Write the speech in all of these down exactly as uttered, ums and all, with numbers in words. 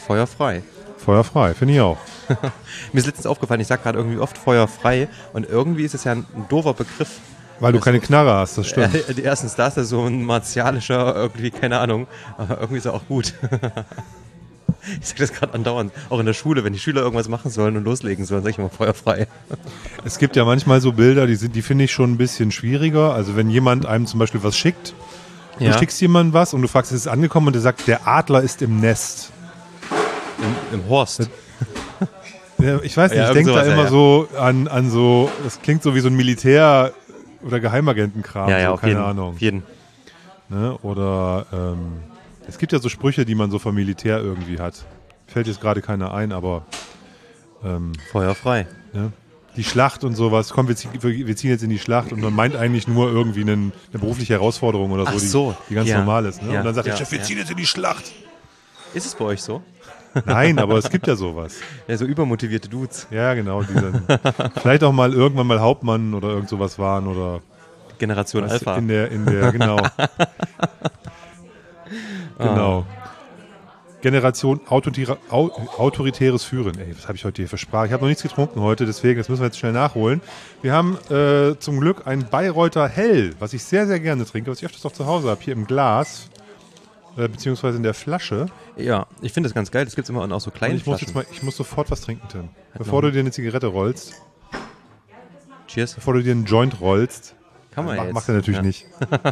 Feuerfrei. Feuerfrei, finde ich auch. Mir ist letztens aufgefallen, ich sage gerade irgendwie oft feuerfrei und irgendwie ist es ja ein, ein doofer Begriff. Weil du also, keine Knarre hast, das stimmt. Äh, erstens, da ist er so ein martialischer, irgendwie, keine Ahnung, aber irgendwie ist er auch gut. Ich sage das gerade andauernd, auch in der Schule, wenn die Schüler irgendwas machen sollen und loslegen sollen, sage ich immer feuerfrei. Es gibt ja manchmal so Bilder, die, sind, die finde ich schon ein bisschen schwieriger. Also wenn jemand einem zum Beispiel was schickt, Ja. du schickst jemandem was und du fragst, ist es angekommen und der sagt, der Adler ist im Nest. Im, im Horst. Ja, ich weiß nicht, Ja, ich denke da irgend sowas, immer ja, ja. so an, an so, das klingt so wie so ein Militär- oder Geheimagentenkram, Ja, ja, so, auf keine jeden, Ahnung. auf jeden. Ne? Oder ähm, es gibt ja so Sprüche, die man so vom Militär irgendwie hat. Fällt jetzt gerade keiner ein, aber ähm, Feuerfrei. ne? Die Schlacht und sowas, komm, wir ziehen, wir ziehen jetzt in die Schlacht und man meint eigentlich nur irgendwie einen, eine berufliche Herausforderung oder so, Ach so, die, die ganz ja. normal ist. Ne? Ja, Und dann sagt ja, der Chef, wir ja. ziehen jetzt in die Schlacht. Ist es bei euch so? Nein, aber es gibt ja sowas. Ja, so übermotivierte Dudes. Ja, genau. Die dann vielleicht auch mal irgendwann mal Hauptmann oder irgend sowas waren oder Generation was Alpha. in der, in der, genau. Genau. Generation autoritär, au, autoritäres Führen. Ey, was habe ich heute hier für Sprache? Ich habe noch nichts getrunken heute, deswegen, das müssen wir jetzt schnell nachholen. Wir haben äh, zum Glück ein Bayreuther Hell, was ich sehr, sehr gerne trinke, was ich öfters auch zu Hause habe, hier im Glas, äh, beziehungsweise in der Flasche. Ja, ich finde das ganz geil. Das gibt es immer in auch so Und kleine ich muss Flaschen. jetzt mal, ich muss sofort was trinken, Tim. Bevor du dir eine Zigarette rollst, Cheers. bevor du dir einen Joint rollst, Kann man mach, jetzt. macht er natürlich Ja. nicht.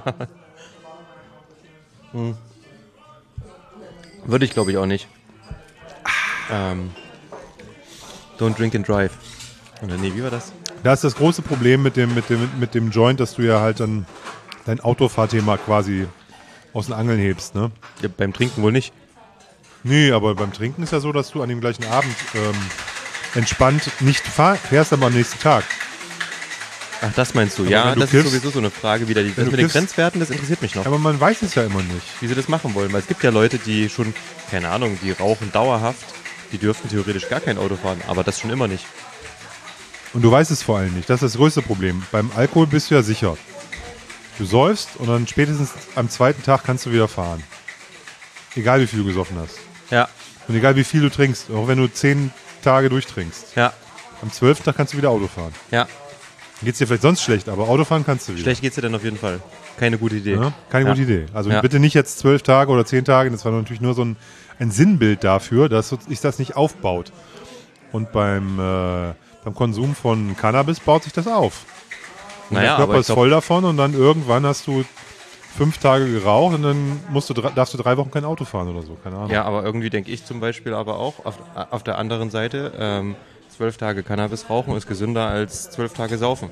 Würde ich, glaube ich, auch nicht. Ähm, don't drink and drive. Oder nee, wie war das? Da ist das große Problem mit dem, mit dem, mit dem Joint, dass du ja halt dann dein Autofahrthema quasi aus den Angeln hebst, ne? Ja, beim Trinken wohl nicht. Nee, aber beim Trinken ist ja so, dass du an dem gleichen Abend ähm, entspannt nicht fahr, fährst, aber am nächsten Tag. Ach, das meinst du? Aber ja, wenn du das kiffst- ist sowieso so eine Frage wieder. Die, das du mit den kiffst- Grenzwerten, das interessiert mich noch. Aber man weiß es ja immer nicht. Wie sie das machen wollen. Weil es gibt ja Leute, die schon, keine Ahnung, die rauchen dauerhaft. Die dürften theoretisch gar kein Auto fahren. Aber das schon immer nicht. Und du weißt es vor allem nicht. Das ist das größte Problem. Beim Alkohol bist du ja sicher. Du säufst und dann spätestens am zweiten Tag kannst du wieder fahren. Egal wie viel du gesoffen hast. Ja, Und egal wie viel du trinkst. Auch wenn du zehn Tage durchtrinkst. ja, Am zwölften Tag kannst du wieder Auto fahren. ja. Geht's dir vielleicht sonst schlecht, aber Autofahren kannst du wieder. Schlecht geht's dir dann auf jeden Fall. Keine gute Idee. Ja, keine Ja. gute Idee. Also Ja. bitte nicht jetzt zwölf Tage oder zehn Tage. Das war natürlich nur so ein, ein Sinnbild dafür, dass sich das nicht aufbaut. Und beim, äh, beim Konsum von Cannabis baut sich das auf. Und Naja, der Körper aber ich ist glaub- voll davon und dann irgendwann hast du fünf Tage geraucht und dann musst du, dr- darfst du drei Wochen kein Auto fahren oder so. Keine Ahnung. Ja, aber irgendwie denke ich zum Beispiel aber auch, auf, auf der anderen Seite, ähm, zwölf Tage Cannabis rauchen ist gesünder als zwölf Tage saufen.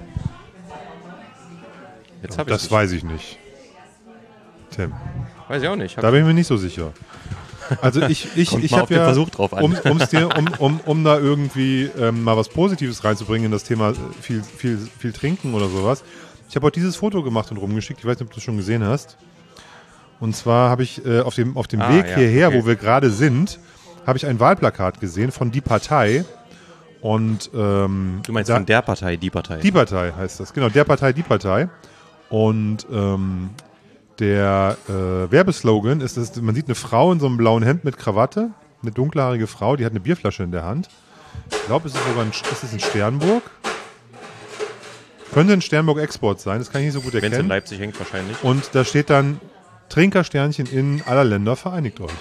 Jetzt habe ich das dich. weiß ich nicht. Tim, Weiß ich auch nicht. Hab da bin ich mir nicht so sicher. Also ich, ich, Kommt ich mal auf habe den ja, Versuch drauf an. um, um's dir, um, um, um da irgendwie ähm, mal was Positives reinzubringen in das Thema äh, viel, viel, viel trinken oder sowas. Ich habe heute dieses Foto gemacht und rumgeschickt. Ich weiß nicht, ob du es schon gesehen hast. Und zwar habe ich äh, auf dem, auf dem Ah, Weg ja, hierher, okay. wo wir gerade sind, habe ich ein Wahlplakat gesehen von Die Partei. Und ähm, Du meinst da- von der Partei, die Partei. Die Partei heißt das, genau, der Partei, die Partei. Und ähm, der äh, Werbeslogan ist, dass man sieht eine Frau in so einem blauen Hemd mit Krawatte, eine dunkelhaarige Frau, die hat eine Bierflasche in der Hand. Ich glaube, es ist sogar ein, ist es in Sternburg. Könnte ein Sternburg-Export sein, das kann ich nicht so gut Wenn es in erkennen. Leipzig hängt, wahrscheinlich. Und da steht dann Trinkersternchen in aller Länder, vereinigt euch.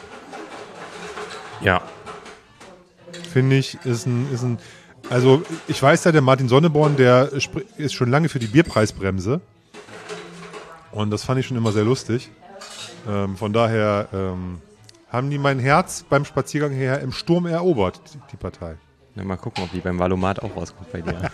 Ja. Finde ich, ist ein, ist ein. Also, ich weiß ja, der Martin Sonneborn, der spr- ist schon lange für die Bierpreisbremse. Und das fand ich schon immer sehr lustig. Ähm, von daher ähm, haben die mein Herz beim Spaziergang her im Sturm erobert, die, die Partei. Na, mal gucken, ob die beim Valomat auch rauskommt bei dir.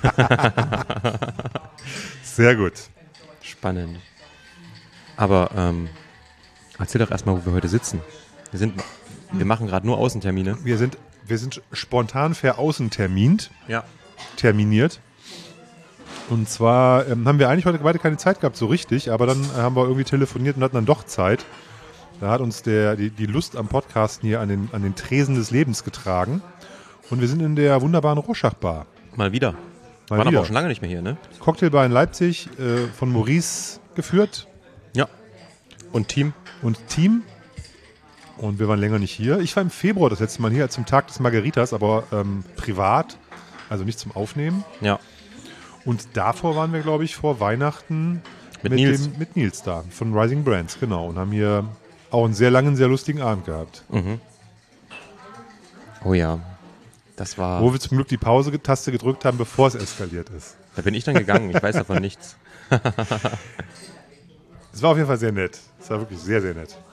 Sehr gut. Spannend. Aber ähm, erzähl doch erstmal, wo wir heute sitzen. Wir sind, wir machen gerade nur Außentermine. Wir sind, wir sind spontan veraußentermint, Ja. terminiert. Und zwar ähm, haben wir eigentlich heute beide keine Zeit gehabt, so richtig, aber dann äh, haben wir irgendwie telefoniert und hatten dann doch Zeit. Da hat uns der, die, die Lust am Podcasten hier an den, an den Tresen des Lebens getragen. Und wir sind in der wunderbaren Rorschach-Bar. Mal wieder. Mal Waren wieder. aber auch schon lange nicht mehr hier, ne? Cocktailbar in Leipzig, äh, von Maurice geführt Ja. Und Team? und Team. Und wir waren länger nicht hier. Ich war im Februar das letzte Mal hier zum Tag des Margaritas, aber ähm, privat, also nicht zum Aufnehmen. Ja. Und davor waren wir, glaube ich, vor Weihnachten Mit mit, Nils. Dem, mit Nils da, von Rising Brands, genau. Und haben hier auch einen sehr langen, sehr lustigen Abend gehabt. Mhm. Oh ja, das war... Wo wir zum Glück die Pause-Taste gedrückt haben, bevor es eskaliert ist. Da bin ich dann gegangen, ich weiß davon nichts. Es war auf jeden Fall sehr nett. Es war wirklich sehr, sehr nett.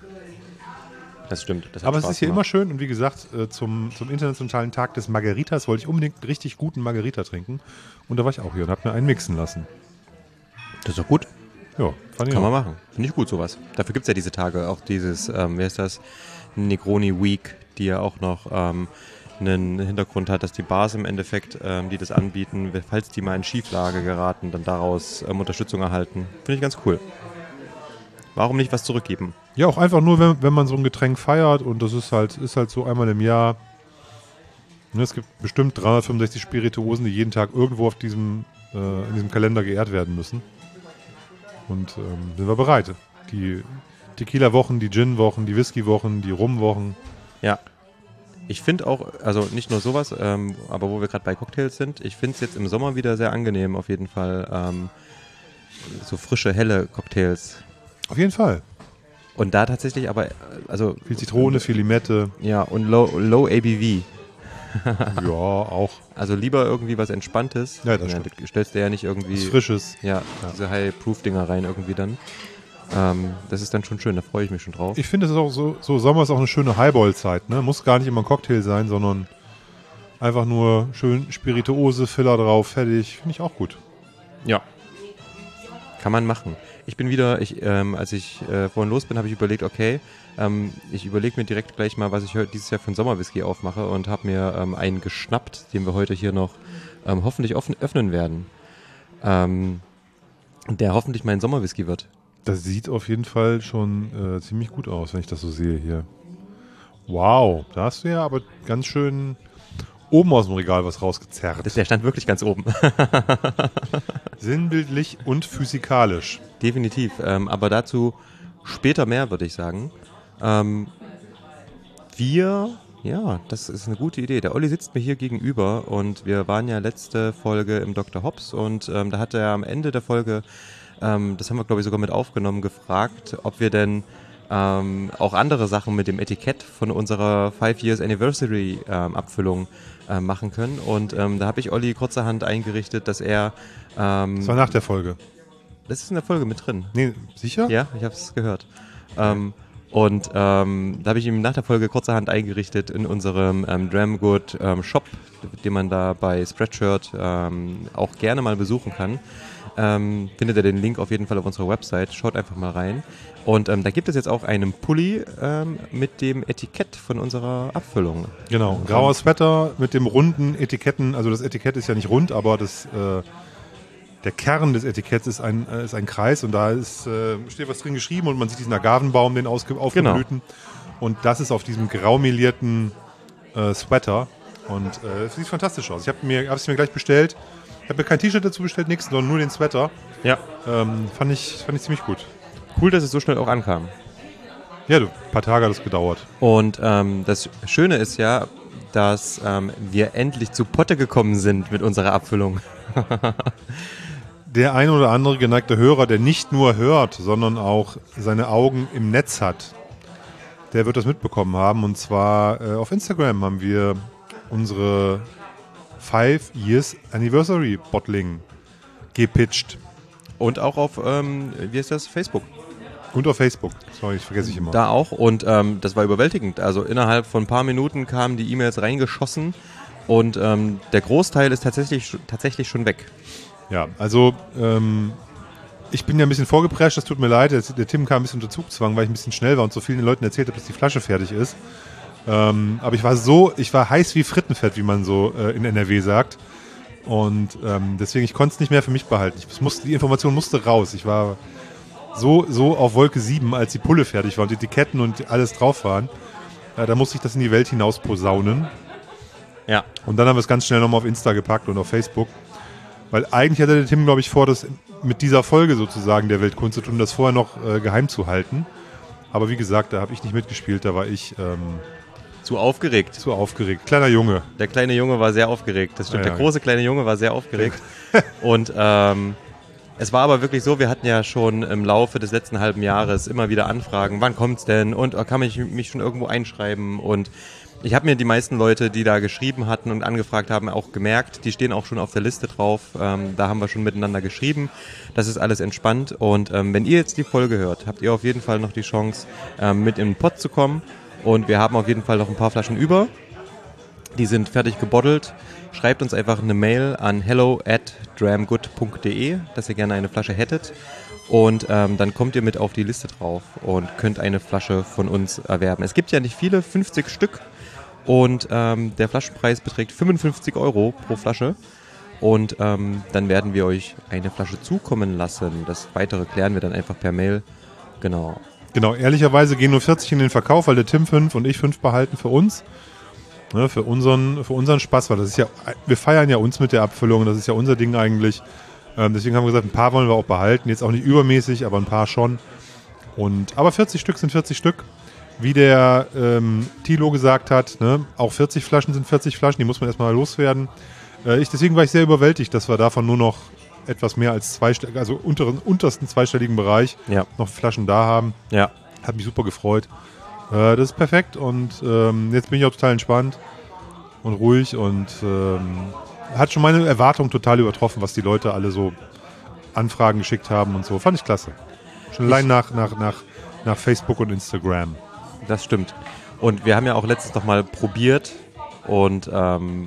Das stimmt. Das hat Aber es Spaß ist hier gemacht. immer schön und wie gesagt, äh, zum, zum internationalen Tag des Margaritas wollte ich unbedingt einen richtig guten Margarita trinken. Und da war ich auch hier und habe mir einen mixen lassen. Das ist doch gut. Ja, fand ich Kann auch. man machen. Finde ich gut, sowas. Dafür gibt es ja diese Tage auch dieses, ähm, wie heißt das, Negroni Week, die ja auch noch ähm, einen Hintergrund hat, dass die Bars im Endeffekt, ähm, die das anbieten, falls die mal in Schieflage geraten, dann daraus ähm, Unterstützung erhalten. Finde ich ganz cool. Warum nicht was zurückgeben? Ja, auch einfach nur, wenn, wenn man so ein Getränk feiert und das ist halt, ist halt so einmal im Jahr. Ne, es gibt bestimmt dreihundertfünfundsechzig Spirituosen, die jeden Tag irgendwo auf diesem, äh, in diesem Kalender geehrt werden müssen. Und ähm, sind wir bereit. Die Tequila-Wochen, die Gin-Wochen, die Whisky-Wochen, die Rum-Wochen. Ja. Ich finde auch, also nicht nur sowas, ähm, aber wo wir gerade bei Cocktails sind, ich finde es jetzt im Sommer wieder sehr angenehm, auf jeden Fall, ähm, so frische, helle Cocktails. Auf jeden Fall. Und da tatsächlich aber, äh, also... Viel Zitrone, viel Limette. Ja, und low, low A B V. Ja, auch. Also lieber irgendwie was Entspanntes. Ja, das stimmt. Du stellst dir ja nicht irgendwie... Was Frisches. Ja, Ja. diese High-Proof-Dinger rein irgendwie dann. Ähm, das ist dann schon schön, da freue ich mich schon drauf. Ich finde, es ist auch so, so Sommer ist auch eine schöne Highball-Zeit. Ne? Muss gar nicht immer ein Cocktail sein, sondern einfach nur schön Spirituose, Filler drauf, fertig. Finde ich auch gut. Ja. Kann man machen. Ich bin wieder, ich, ähm, als ich äh, vorhin los bin, habe ich überlegt, okay, ähm, ich überlege mir direkt gleich mal, was ich heute dieses Jahr für einen Sommerwhisky aufmache und habe mir ähm, einen geschnappt, den wir heute hier noch ähm, hoffentlich offen, öffnen werden. Ähm, der hoffentlich mein Sommerwhisky wird. Das sieht auf jeden Fall schon äh, ziemlich gut aus, wenn ich das so sehe hier. Wow, da hast du ja aber ganz schön oben aus dem Regal was rausgezerrt. Das, der stand wirklich ganz oben. Sinnbildlich und physikalisch. Definitiv. Ähm, aber dazu später mehr, würde ich sagen. Ähm, wir, ja, das ist eine gute Idee. Der Olli sitzt mir hier gegenüber und wir waren ja letzte Folge im Doktor Hobbs und ähm, da hat er am Ende der Folge, ähm, das haben wir glaube ich sogar mit aufgenommen, gefragt, ob wir denn ähm, auch andere Sachen mit dem Etikett von unserer Five Years Anniversary ähm, Abfüllung äh, machen können. Und ähm, da habe ich Olli kurzerhand eingerichtet, dass er... Ähm, Das war nach der Folge. Das ist in der Folge mit drin. Nee, sicher? Ja, ich habe es gehört. Ähm, und ähm, da habe ich ihm nach der Folge kurzerhand eingerichtet in unserem ähm, Dramgood ähm, Shop, den man da bei Spreadshirt ähm, auch gerne mal besuchen kann. Ähm, findet ihr den Link auf jeden Fall auf unserer Website. Schaut einfach mal rein. Und ähm, da gibt es jetzt auch einen Pulli ähm, mit dem Etikett von unserer Abfüllung. Genau, ein grauer Sweater mit dem runden Etiketten. Also das Etikett ist ja nicht rund, aber das, äh, der Kern des Etiketts ist ein, äh, ist ein Kreis und da ist, äh, steht was drin geschrieben und man sieht diesen Agavenbaum, den ausge- aufgeblühten. Und das ist auf diesem graumelierten äh, Sweater. Und äh, das sieht fantastisch aus. Ich habe mir, es mir gleich bestellt. Ich habe mir kein T-Shirt dazu bestellt, nichts, sondern nur den Sweater. Ja. Ähm, fand, ich, fand ich ziemlich gut. Cool, dass es so schnell auch ankam. Ja, du, ein paar Tage hat es gedauert. Und ähm, das Schöne ist ja, dass ähm, wir endlich zu Potte gekommen sind mit unserer Abfüllung. Der ein oder andere geneigte Hörer, der nicht nur hört, sondern auch seine Augen im Netz hat, der wird das mitbekommen haben. Und zwar äh, auf Instagram haben wir unsere Five Years Anniversary Bottling gepitcht. Und auch auf, ähm, wie ist das, Facebook. Und auf Facebook. Sorry, ich vergesse ich immer. Da auch. Und ähm, das war überwältigend. Also innerhalb von ein paar Minuten kamen die E-Mails reingeschossen und ähm, der Großteil ist tatsächlich, tatsächlich schon weg. Ja, also ähm, ich bin ja ein bisschen vorgeprescht, das tut mir leid. Der, der Tim kam ein bisschen unter Zugzwang, weil ich ein bisschen schnell war und so vielen Leuten erzählt habe, dass die Flasche fertig ist. Ähm, aber ich war so, ich war heiß wie Frittenfett, wie man so äh, in N R W sagt. Und ähm, deswegen, ich konnte es nicht mehr für mich behalten. Ich musste, die Information musste raus. Ich war so, so auf Wolke sieben, als die Pulle fertig war und die Etiketten und alles drauf waren. Äh, da musste ich das in die Welt hinaus posaunen. Ja. Und dann haben wir es ganz schnell nochmal auf Insta gepackt und auf Facebook. Weil eigentlich hatte der Tim, glaube ich, vor, das mit dieser Folge sozusagen der Welt kundzutun, das vorher noch äh, geheim zu halten. Aber wie gesagt, da habe ich nicht mitgespielt, da war ich ähm, Zu aufgeregt. zu aufgeregt. Kleiner Junge. Der kleine Junge war sehr aufgeregt. Das stimmt. Ja, ja. Der große kleine Junge war sehr aufgeregt. Und ähm, es war aber wirklich so, wir hatten ja schon im Laufe des letzten halben Jahres immer wieder Anfragen, wann kommt's denn und oh, kann ich mich schon irgendwo einschreiben? Und ich habe mir die meisten Leute, die da geschrieben hatten und angefragt haben, auch gemerkt, die stehen auch schon auf der Liste drauf. Ähm, da haben wir schon miteinander geschrieben. Das ist alles entspannt. Und ähm, wenn ihr jetzt die Folge hört, habt ihr auf jeden Fall noch die Chance, ähm, mit in den Pott zu kommen. Und wir haben auf jeden Fall noch ein paar Flaschen über. Die sind fertig gebottelt. Schreibt uns einfach eine Mail an hello at dramgood punkt de, dass ihr gerne eine Flasche hättet. Und ähm, dann kommt ihr mit auf die Liste drauf und könnt eine Flasche von uns erwerben. Es gibt ja nicht viele, fünfzig Stück. Und ähm, der Flaschenpreis beträgt fünfundfünfzig Euro pro Flasche. Und ähm, dann werden wir euch eine Flasche zukommen lassen. Das Weitere klären wir dann einfach per Mail. Genau. Genau, ehrlicherweise gehen nur vierzig in den Verkauf, weil der Tim fünf und ich fünf behalten für uns. Ne, für unseren, für unseren Spaß, weil das ist ja, wir feiern ja uns mit der Abfüllung, das ist ja unser Ding eigentlich. Ähm, deswegen haben wir gesagt, ein paar wollen wir auch behalten. Jetzt auch nicht übermäßig, aber ein paar schon. Und, aber vierzig Stück sind vierzig Stück. Wie der ähm, Thilo gesagt hat, ne, auch vierzig Flaschen sind vierzig Flaschen, die muss man erstmal loswerden. Äh, ich, deswegen war ich sehr überwältigt, dass wir davon nur noch etwas mehr als zwei, also unteren, untersten zweistelligen Bereich Ja. noch Flaschen da haben. Ja. Hat mich super gefreut. Äh, das ist perfekt und ähm, jetzt bin ich auch total entspannt und ruhig und ähm, hat schon meine Erwartungen total übertroffen, was die Leute alle so Anfragen geschickt haben und so. Fand ich klasse. Schon allein nach, nach, nach, nach Facebook und Instagram. Das stimmt. Und wir haben ja auch letztens noch mal probiert und ähm,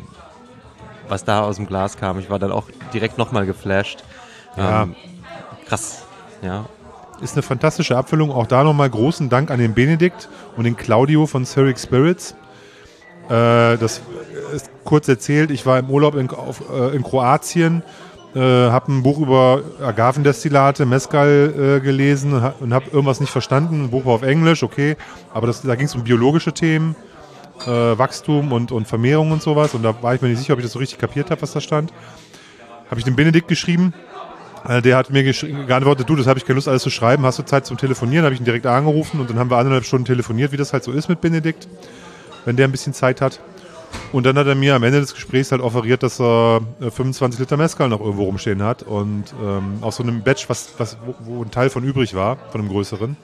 was da aus dem Glas kam, ich war dann auch direkt nochmal geflasht. Ja. Ähm, krass, ja. Ist eine fantastische Abfüllung. Auch da nochmal großen Dank an den Benedikt und den Claudio von Cyric Spirits. Äh, das ist kurz erzählt. Ich war im Urlaub in, auf, äh, in Kroatien, äh, habe ein Buch über Agavendestillate, Mezcal äh, gelesen ha- und habe irgendwas nicht verstanden. Ein Buch war auf Englisch, okay. Aber das, da ging es um biologische Themen, äh, Wachstum und, und Vermehrung und sowas. Und da war ich mir nicht sicher, ob ich das so richtig kapiert habe, was da stand. Habe ich dem Benedikt geschrieben. Der hat mir gesch- geantwortet, du, das habe ich keine Lust alles zu schreiben, hast du Zeit zum Telefonieren? Habe ich ihn direkt angerufen und dann haben wir anderthalb Stunden telefoniert, wie das halt so ist mit Benedikt, wenn der ein bisschen Zeit hat. Und dann hat er mir am Ende des Gesprächs halt offeriert, dass er fünfundzwanzig Liter Mezcal noch irgendwo rumstehen hat und ähm, aus so einem Batch, was, was, wo, wo ein Teil von übrig war, von einem größeren.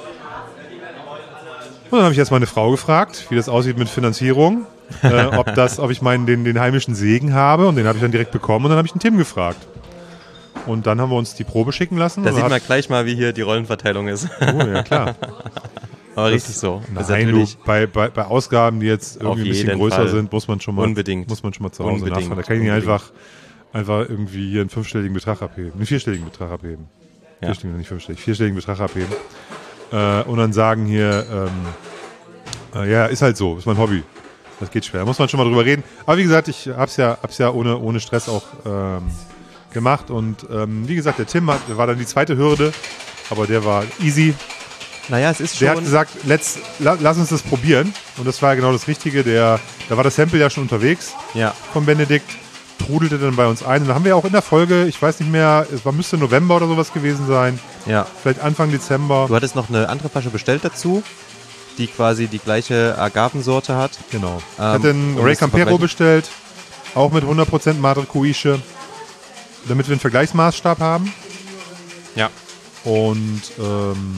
Und dann habe ich erst meine Frau gefragt, wie das aussieht mit Finanzierung, äh, ob, das, ob ich meinen den, den heimischen Segen habe und den habe ich dann direkt bekommen und dann habe ich den Tim gefragt. Und dann haben wir uns die Probe schicken lassen. Da sieht hat, man gleich mal, wie hier die Rollenverteilung ist. Oh, ja, klar. Aber Das- richtig so. Das ist Nein, du, natürlich bei, bei, bei Ausgaben, die jetzt Auf irgendwie ein bisschen jeden größer Fall. sind, muss man schon mal, Unbedingt. muss man schon mal zu Hause Unbedingt. nachfragen. Da kann ich nicht Unbedingt. einfach, einfach irgendwie hier einen fünfstelligen Betrag abheben. Einen vierstelligen Betrag abheben. Ja. Vierstelligen, nicht fünfstellig. Vierstelligen Betrag abheben. Äh, und dann sagen hier, ähm, äh, ja, ist halt so, ist mein Hobby. Das geht schwer. Da muss man schon mal drüber reden. Aber wie gesagt, ich hab's ja, hab's ja ohne, ohne Stress auch ähm, gemacht. Und ähm, wie gesagt, der Tim hat, war dann die zweite Hürde, aber der war easy. Naja, es ist schon. Der hat gesagt, let's, la, lass uns das probieren. Und das war ja genau das Richtige. Der, da war das Sample ja schon unterwegs ja, von Benedikt, trudelte dann bei uns ein. Und dann haben wir auch in der Folge, ich weiß nicht mehr, es war, müsste November oder sowas gewesen sein, ja. vielleicht Anfang Dezember. Du hattest noch eine andere Flasche bestellt dazu, die quasi die gleiche Agavensorte hat. Genau. Ich Ähm, hatte einen um Ray das zu Campero vergleichen. bestellt, auch mit hundert Prozent Madre Cuische, damit wir einen Vergleichsmaßstab haben. Ja. Und ähm,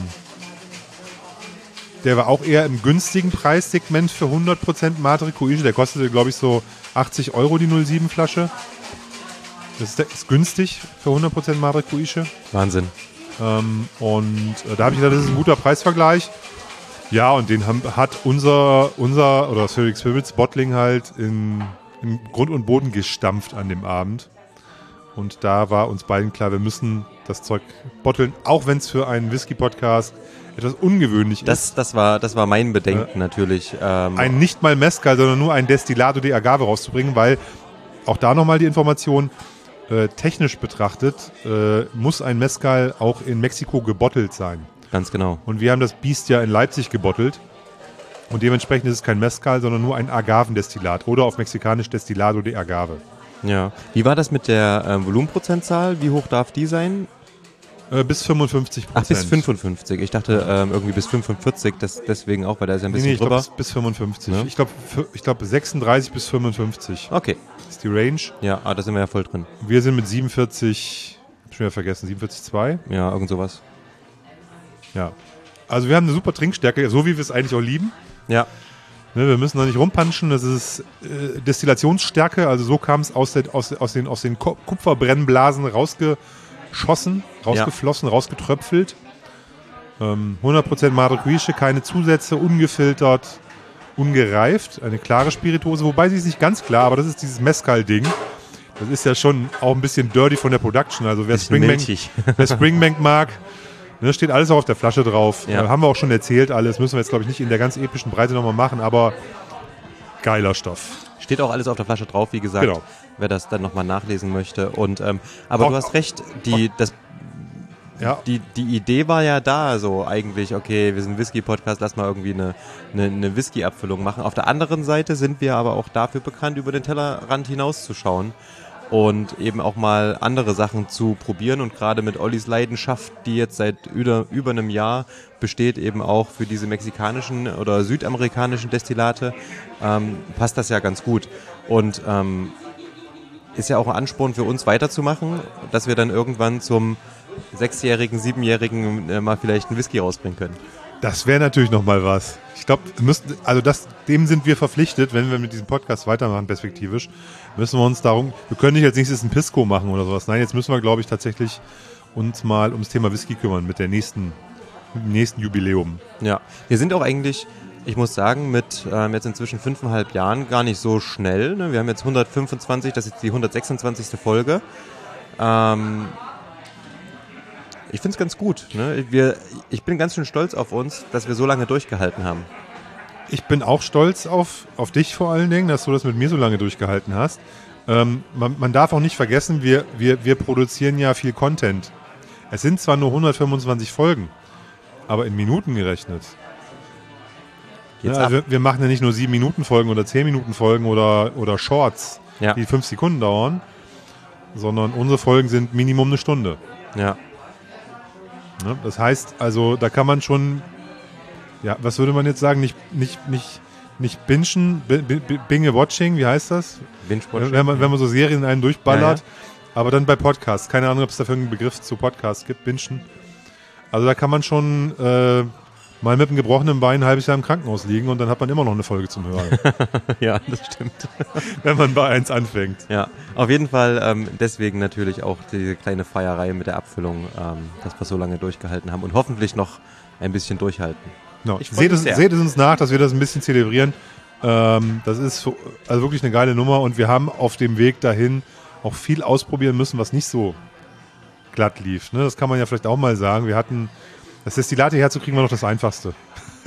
der war auch eher im günstigen Preissegment für hundert Prozent Madre Cuische. Der kostete, glaube ich, so achtzig Euro die null sieben Flasche. Das ist, ist günstig für hundert Prozent Madre Cuische. Wahnsinn. Ähm, und äh, da habe ich gesagt, das ist ein guter Preisvergleich. Ja, und den haben, hat unser, unser oder Cyric Spirits Bottling halt in, in Grund und Boden gestampft an dem Abend. Und da war uns beiden klar, wir müssen das Zeug botteln, auch wenn es für einen Whisky-Podcast etwas ungewöhnlich ist. Das, das, war, das war mein Bedenken natürlich. Ähm, Ein nicht mal Mezcal, sondern nur ein Destillado de Agave rauszubringen, weil auch da nochmal die Information, äh, technisch betrachtet, äh, muss ein Mezcal auch in Mexiko gebottelt sein. ganz genau. Und wir haben das Biest ja in Leipzig gebottelt. Und dementsprechend ist es kein Mezcal, sondern nur ein Agavendestillat. Oder auf Mexikanisch Destillado de Agave. Ja. Wie war das mit der ähm, Volumenprozentzahl? Wie hoch darf die sein? Äh, bis fünfundfünfzig Prozent. Ach, bis fünfundfünfzig. Ich dachte ähm, irgendwie bis fünfundvierzig, das, deswegen auch, weil da ist ja ein Nee, bisschen nee, ich drüber. glaube bis fünfundfünfzig. Ja. Ich glaube ich glaub sechsunddreißig bis fünfundfünfzig Okay, ist die Range. ja, ah, da sind wir ja voll drin. Wir sind mit siebenundvierzig, hab schon wieder vergessen, siebenundvierzig Komma zwei. Ja, irgend sowas. Ja. Also wir haben eine super Trinkstärke, so wie wir es eigentlich auch lieben. Ja, Ne, wir müssen da nicht rumpanschen, das ist äh, Destillationsstärke, also so kam es aus, der, aus, aus den, aus den Ko- Kupferbrennblasen rausgeschossen, rausgeflossen, rausgetröpfelt. Ähm, hundert Prozent Madre Cuiche, keine Zusätze, ungefiltert, ungereift, eine klare Spirituose, wobei sie ist nicht ganz klar, aber das ist dieses Mezcal-Ding. Das ist ja schon auch ein bisschen dirty von der Production, also wer bisschen Springbank, milchig. wer Springbank mag, ne, steht alles auch auf der Flasche drauf. Ja. Äh, haben wir auch schon erzählt alles. Müssen wir jetzt, glaube ich, nicht in der ganz epischen Breite nochmal machen, aber geiler Stoff. Steht auch alles auf der Flasche drauf, wie gesagt, Genau. wer das dann nochmal nachlesen möchte. Und, ähm, aber Auch- du hast recht, die, das, Ja, die, die Idee war ja da, so eigentlich, okay, wir sind ein Whisky-Podcast, lass mal irgendwie eine, eine, eine Whisky-Abfüllung machen. Auf der anderen Seite sind wir aber auch dafür bekannt, über den Tellerrand hinauszuschauen und eben auch mal andere Sachen zu probieren. Und gerade mit Ollis Leidenschaft, die jetzt seit über, über einem Jahr besteht, eben auch für diese mexikanischen oder südamerikanischen Destillate, ähm, passt das ja ganz gut. Und ähm, ist ja auch ein Ansporn für uns weiterzumachen, dass wir dann irgendwann zum Sechsjährigen, Siebenjährigen äh, mal vielleicht einen Whisky rausbringen können. das wäre natürlich nochmal was. Ich glaube, also das, dem sind wir verpflichtet, wenn wir mit diesem Podcast weitermachen, perspektivisch, müssen wir uns darum, wir können nicht als nächstes ein Pisco machen oder sowas. Nein, jetzt müssen wir, glaube ich, tatsächlich uns mal ums Thema Whisky kümmern mit der nächsten, mit dem nächsten Jubiläum. Ja, wir sind auch eigentlich, ich muss sagen, mit ähm, jetzt inzwischen fünfeinhalb Jahren gar nicht so schnell. Ne? Wir haben jetzt hundertfünfundzwanzig, das ist die hundertsechsundzwanzigste Folge. Ähm, ich finde es ganz gut. Ne? Wir, ich bin ganz schön stolz auf uns, dass wir so lange durchgehalten haben. Ich bin auch stolz auf, auf dich vor allen Dingen, dass du das mit mir so lange durchgehalten hast. Ähm, man, man darf auch nicht vergessen, wir, wir, wir produzieren ja viel Content. Es sind zwar nur hundertfünfundzwanzig Folgen, aber in Minuten gerechnet. Geht's Ja, ab. wir, wir machen ja nicht nur sieben Minuten Folgen oder zehn Minuten Folgen oder, oder Shorts, Ja. die fünf Sekunden dauern, sondern unsere Folgen sind Minimum eine Stunde. Ja. Ne? Das heißt, also da kann man schon, ja, was würde man jetzt sagen, nicht, nicht, nicht, nicht bingen, bi- bi- binge-watching, wie heißt das? Binge-Watching. Wenn man, wenn man so Serien in einen durchballert, Ja, aber dann bei Podcasts. Keine Ahnung, ob es dafür einen Begriff zu Podcasts gibt, bingen. Also da kann man schon äh, mal mit einem gebrochenen Bein ein halbes Jahr im Krankenhaus liegen und dann hat man immer noch eine Folge zum Hören, Ja, das stimmt. wenn man bei eins anfängt. Ja, auf jeden Fall ähm, deswegen natürlich auch diese kleine Feierei mit der Abfüllung, ähm, dass wir so lange durchgehalten haben und hoffentlich noch ein bisschen durchhalten. Genau. Ich freu Seht, mich es, sehr. seht es uns nach, dass wir das ein bisschen zelebrieren. Ähm, das ist so, also wirklich eine geile Nummer und wir haben auf dem Weg dahin auch viel ausprobieren müssen, was nicht so glatt lief. Ne? Das kann man ja vielleicht auch mal sagen. Wir hatten, das Destillate herzukriegen war noch das Einfachste.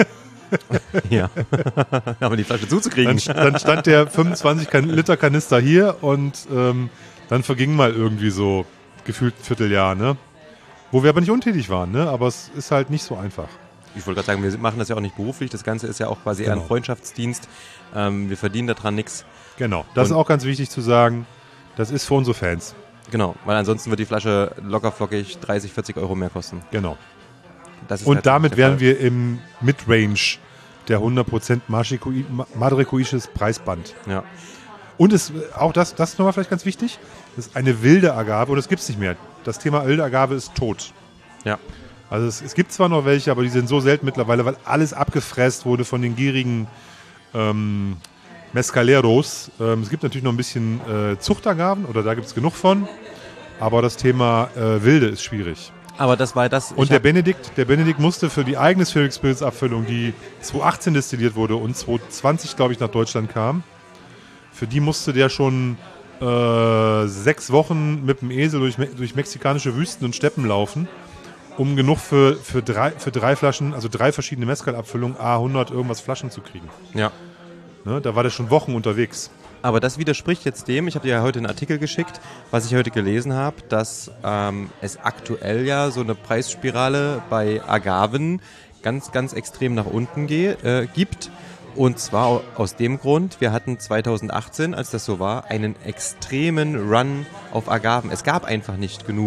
Ja, aber die Flasche zuzukriegen. Dann, dann stand der fünfundzwanzig Liter Kanister hier und ähm, dann verging mal irgendwie so gefühlt ein Vierteljahr, ne? Wo wir aber nicht untätig waren, ne? Aber es ist halt nicht so einfach. Ich wollte gerade sagen, wir machen das ja auch nicht beruflich. Das Ganze ist ja auch quasi eher ein Genau. Freundschaftsdienst. Ähm, wir verdienen daran nichts. Genau. Das Und- ist auch ganz wichtig zu sagen. Das ist für unsere Fans. Genau, weil ansonsten wird die Flasche locker flockig dreißig, vierzig Euro mehr kosten. Genau. Das ist Und tatsächlich damit der wären Fall. wir im Midrange der hundert Prozent Madre Cuiches Preisband. Ja. Und es, auch das, das ist nochmal vielleicht ganz wichtig, das ist eine wilde Agave und das gibt es nicht mehr. Das Thema wilde Agave ist tot. Ja. Also es, es gibt zwar noch welche, aber die sind so selten mittlerweile, weil alles abgefräst wurde von den gierigen ähm, Mescaleros. Ähm, es gibt natürlich noch ein bisschen äh, Zuchtagaven, oder da gibt es genug von, aber das Thema äh, wilde ist schwierig. Aber das war das. Und ich der hab- Benedikt, der Benedikt musste für die eigene Felix Pilz Abfüllung, die zweitausendachtzehn destilliert wurde und zweitausendzwanzig, glaube ich, nach Deutschland kam, für die musste der schon äh, sechs Wochen mit dem Esel durch, Me- durch mexikanische Wüsten und Steppen laufen, um genug für, für, drei, für drei Flaschen, also drei verschiedene Mezcal-Abfüllungen, A hundert irgendwas Flaschen zu kriegen. ja. Ne, da war der schon Wochen unterwegs. Aber das widerspricht jetzt dem, ich habe dir ja heute einen Artikel geschickt, was ich heute gelesen habe, dass ähm, es aktuell ja so eine Preisspirale bei Agaven ganz, ganz extrem nach unten ge- äh, gibt. Und zwar aus dem Grund, wir hatten zweitausendachtzehn, als das so war, einen extremen Run auf Agaven. Es gab einfach nicht genug.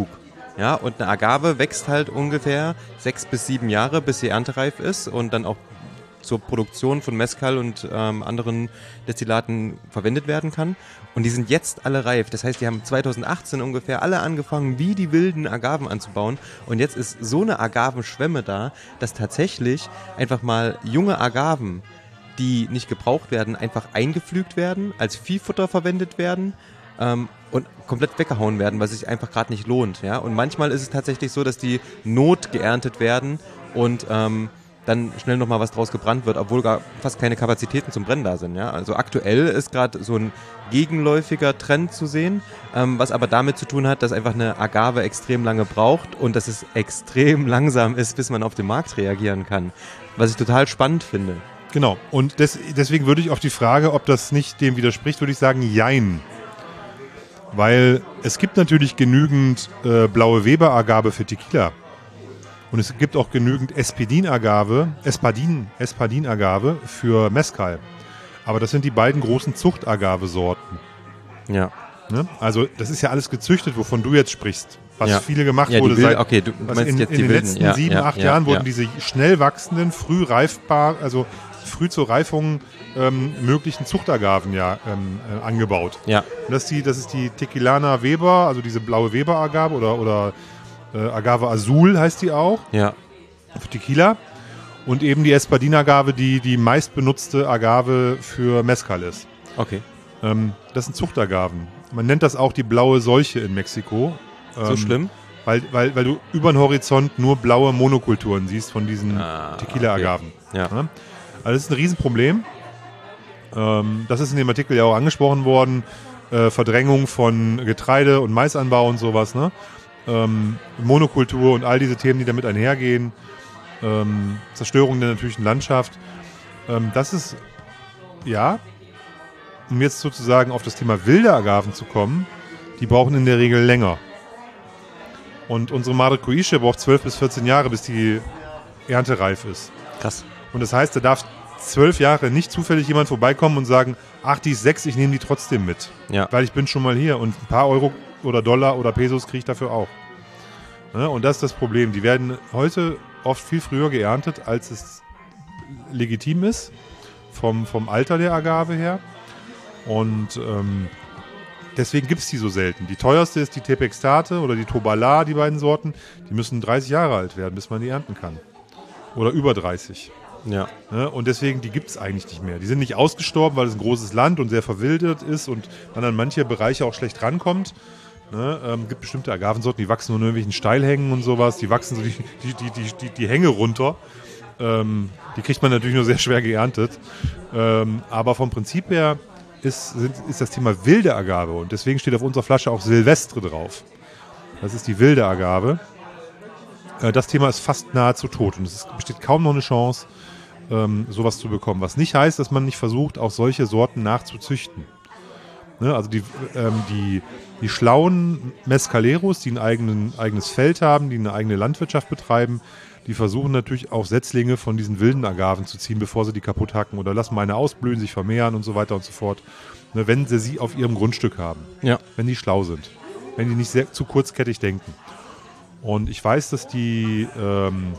Ja, und eine Agave wächst halt ungefähr sechs bis sieben Jahre, bis sie erntereif ist und dann auch zur Produktion von Mezcal und ähm, anderen Destillaten verwendet werden kann. Und die sind jetzt alle reif. Das heißt, die haben zweitausendachtzehn ungefähr alle angefangen, wie die wilden Agaven anzubauen. Und jetzt ist so eine Agavenschwemme da, dass tatsächlich einfach mal junge Agaven, die nicht gebraucht werden, einfach eingepflügt werden, als Viehfutter verwendet werden ähm, und komplett weggehauen werden, weil es sich einfach gerade nicht lohnt. Ja? Und manchmal ist es tatsächlich so, dass die not geerntet werden und ähm, dann schnell nochmal was draus gebrannt wird, obwohl gar fast keine Kapazitäten zum Brennen da sind. Ja? Also aktuell ist gerade so ein gegenläufiger Trend zu sehen, ähm, was aber damit zu tun hat, dass einfach eine Agave extrem lange braucht und dass es extrem langsam ist, bis man auf den Markt reagieren kann. Was ich total spannend finde. Genau. Und des, deswegen würde ich auf die Frage, ob das nicht dem widerspricht, würde ich sagen, jein. Weil es gibt natürlich genügend äh, blaue Weber-Agave für Tequila. Und es gibt auch genügend Espadin-Agave, Espadin, Espadin-Agave für Mezcal. Aber das sind die beiden großen Zucht-Agave-Sorten. Ja. Ne? Also das ist ja alles gezüchtet, wovon du jetzt sprichst. Was ja. viele gemacht ja, wurde Wild, seit okay, du was meinst in, jetzt in die den Wilden. letzten ja, sieben, ja, acht ja, Jahren wurden ja. diese schnell wachsenden, früh reifbar, also früh zur Reifung ähm, möglichen Zuchtagaven ja ähm, äh, angebaut. Ja. Und das ist die, das ist die Tequilana Weber, also diese blaue Weber-Agave oder, oder äh, Agave Azul heißt die auch. Ja. Für Tequila. Und eben die Espadin-Agave, die die meistbenutzte Agave für Mezcal ist. Okay. Ähm, das sind Zuchtagaven. Man nennt das auch die blaue Seuche in Mexiko. Ähm, So schlimm? Weil, weil, weil du über den Horizont nur blaue Monokulturen siehst von diesen Ah, Tequila-Agaven. okay. Ja. Ja? Also das ist ein Riesenproblem. Ähm, das ist in dem Artikel ja auch angesprochen worden. Äh, Verdrängung von Getreide und Maisanbau und sowas. Ne? Ähm, Monokultur und all diese Themen, die damit einhergehen. Ähm, Zerstörung der natürlichen Landschaft. Ähm, das ist, ja, um jetzt sozusagen auf das Thema wilde Agaven zu kommen, die brauchen in der Regel länger. Und unsere Madre Cuiche braucht zwölf bis vierzehn Jahre, bis die erntereif ist. Krass. Und das heißt, da darf zwölf Jahre nicht zufällig jemand vorbeikommen und sagen, ach, die ist sechs, ich nehme die trotzdem mit. Ja. Weil ich bin schon mal hier und ein paar Euro oder Dollar oder Pesos kriege ich dafür auch. Ja, und das ist das Problem. Die werden heute oft viel früher geerntet, als es legitim ist, vom, vom Alter der Agave her. Und ähm, deswegen gibt es die so selten. Die teuerste ist die Tepextate oder die Tobalar, die beiden Sorten. Die müssen dreißig Jahre alt werden, bis man die ernten kann. Oder über dreißig. Ja. Ja, und deswegen, die gibt es eigentlich nicht mehr. Die sind nicht ausgestorben, weil es ein großes Land und sehr verwildert ist und man an manche Bereiche auch schlecht rankommt. Ne, ähm, gibt bestimmte Agavensorten, die wachsen nur in irgendwelchen Steilhängen und sowas. Die wachsen so die, die, die, die, die, die Hänge runter. Ähm, die kriegt man natürlich nur sehr schwer geerntet. Ähm, aber vom Prinzip her ist, sind, ist das Thema wilde Agave und deswegen steht auf unserer Flasche auch Silvestre drauf. Das ist die wilde Agave. Äh, das Thema ist fast nahezu tot und es besteht kaum noch eine Chance, ähm, sowas zu bekommen. Was nicht heißt, dass man nicht versucht, auch solche Sorten nachzuzüchten. Ne, also die, ähm, die, die schlauen Mezcaleros, die ein eigenen, eigenes Feld haben, die eine eigene Landwirtschaft betreiben, die versuchen natürlich auch Setzlinge von diesen wilden Agaven zu ziehen, bevor sie die kaputt hacken oder lassen meine ausblühen, sich vermehren und so weiter und so fort. Ne, wenn sie sie auf ihrem Grundstück haben. Ja. Wenn die schlau sind. Wenn die nicht sehr, zu kurzkettig denken. Und ich weiß, dass die ähm,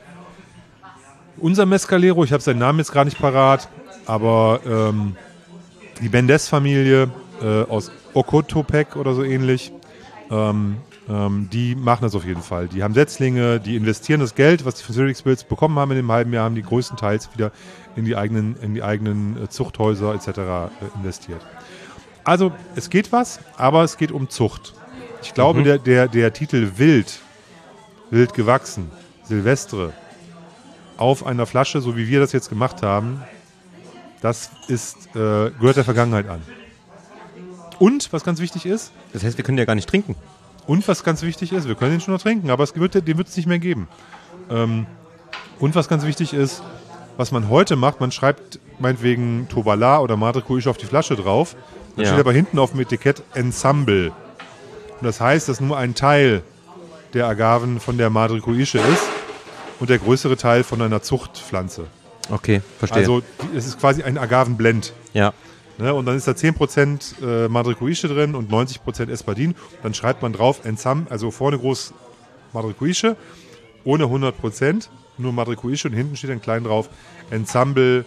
unser Mezcalero, ich habe seinen Namen jetzt gar nicht parat, aber ähm, die Bendes-Familie äh, aus Ocotopec oder so ähnlich, ähm, ähm, die machen das auf jeden Fall. Die haben Setzlinge, die investieren das Geld, was die von Cyrix Bills bekommen haben in dem halben Jahr, haben die größtenteils wieder in die eigenen, in die eigenen äh, Zuchthäuser et cetera äh, investiert. Also es geht was, aber es geht um Zucht. Ich glaube, mhm. der, der, der Titel Wild, wild gewachsen, Silvestre, auf einer Flasche, so wie wir das jetzt gemacht haben, das ist, äh, gehört der Vergangenheit an. Und, was ganz wichtig ist... Das heißt, wir können ja gar nicht trinken. Und, was ganz wichtig ist, wir können den schon noch trinken, aber es wird, den wird es nicht mehr geben. Ähm, und, was ganz wichtig ist, was man heute macht, man schreibt meinetwegen Tobalar oder Madre Cuiche auf die Flasche drauf, dann Ja. steht aber hinten auf dem Etikett Ensemble. Und das heißt, dass nur ein Teil der Agaven von der Madre Cuiche ist und der größere Teil von einer Zuchtpflanze. Okay, verstehe. Also es ist quasi ein Agavenblend. ja. Ne? Und dann ist da zehn Prozent äh, Madre Cuiche drin und neunzig Prozent Espadin. Dann schreibt man drauf Ensemble, also vorne groß Madre Cuiche, ohne hundert Prozent, nur Madre Cuiche und hinten steht dann klein drauf Ensemble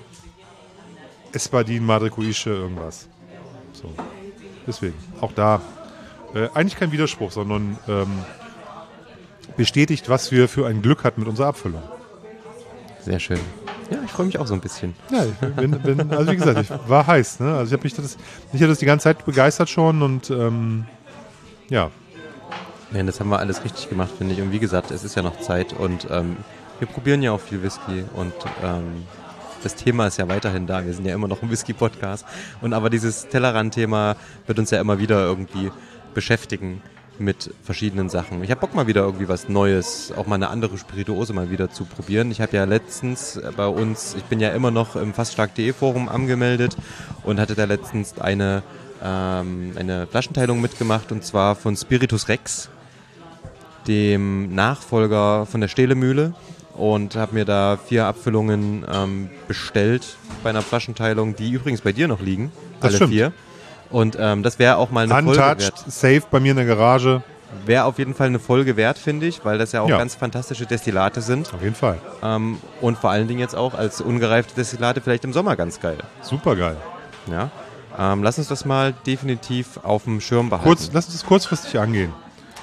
Espadin Madre Cuiche irgendwas. So. Deswegen, auch da äh, eigentlich kein Widerspruch, sondern ähm, bestätigt, was wir für ein Glück hatten mit unserer Abfüllung. Sehr schön. Ja, ich freue mich auch so ein bisschen. Ja, ich bin, bin also wie gesagt, ich war heiß. Ne? Also ich habe mich das, mich hat das die ganze Zeit begeistert schon und ähm, ja. Ja, das haben wir alles richtig gemacht, finde ich. Und wie gesagt, es ist ja noch Zeit und ähm, wir probieren ja auch viel Whisky und ähm, das Thema ist ja weiterhin da. Wir sind ja immer noch ein Whisky-Podcast. Und aber dieses Tellerrand-Thema wird uns ja immer wieder irgendwie beschäftigen mit verschiedenen Sachen. Ich habe Bock mal wieder irgendwie was Neues, auch mal eine andere Spirituose mal wieder zu probieren. Ich habe ja letztens bei uns, ich bin ja immer noch im faststark punkt de Forum angemeldet und hatte da letztens eine, ähm, eine Flaschenteilung mitgemacht und zwar von Spiritus Rex, dem Nachfolger von der Stehlemühle. Und habe mir da vier Abfüllungen ähm, bestellt bei einer Flaschenteilung, die übrigens bei dir noch liegen. Das alle stimmt. vier. Und ähm, das wäre auch mal eine Folge Untouched, wert. safe bei mir in der Garage. Wäre auf jeden Fall eine Folge wert, finde ich, weil das ja auch Ja. ganz fantastische Destillate sind. Auf jeden Fall. Ähm, und vor allen Dingen jetzt auch als ungereifte Destillate vielleicht im Sommer ganz geil. Super geil. Ja? Ähm, lass uns das mal definitiv auf dem Schirm behalten. Kurz, lass uns das kurzfristig angehen.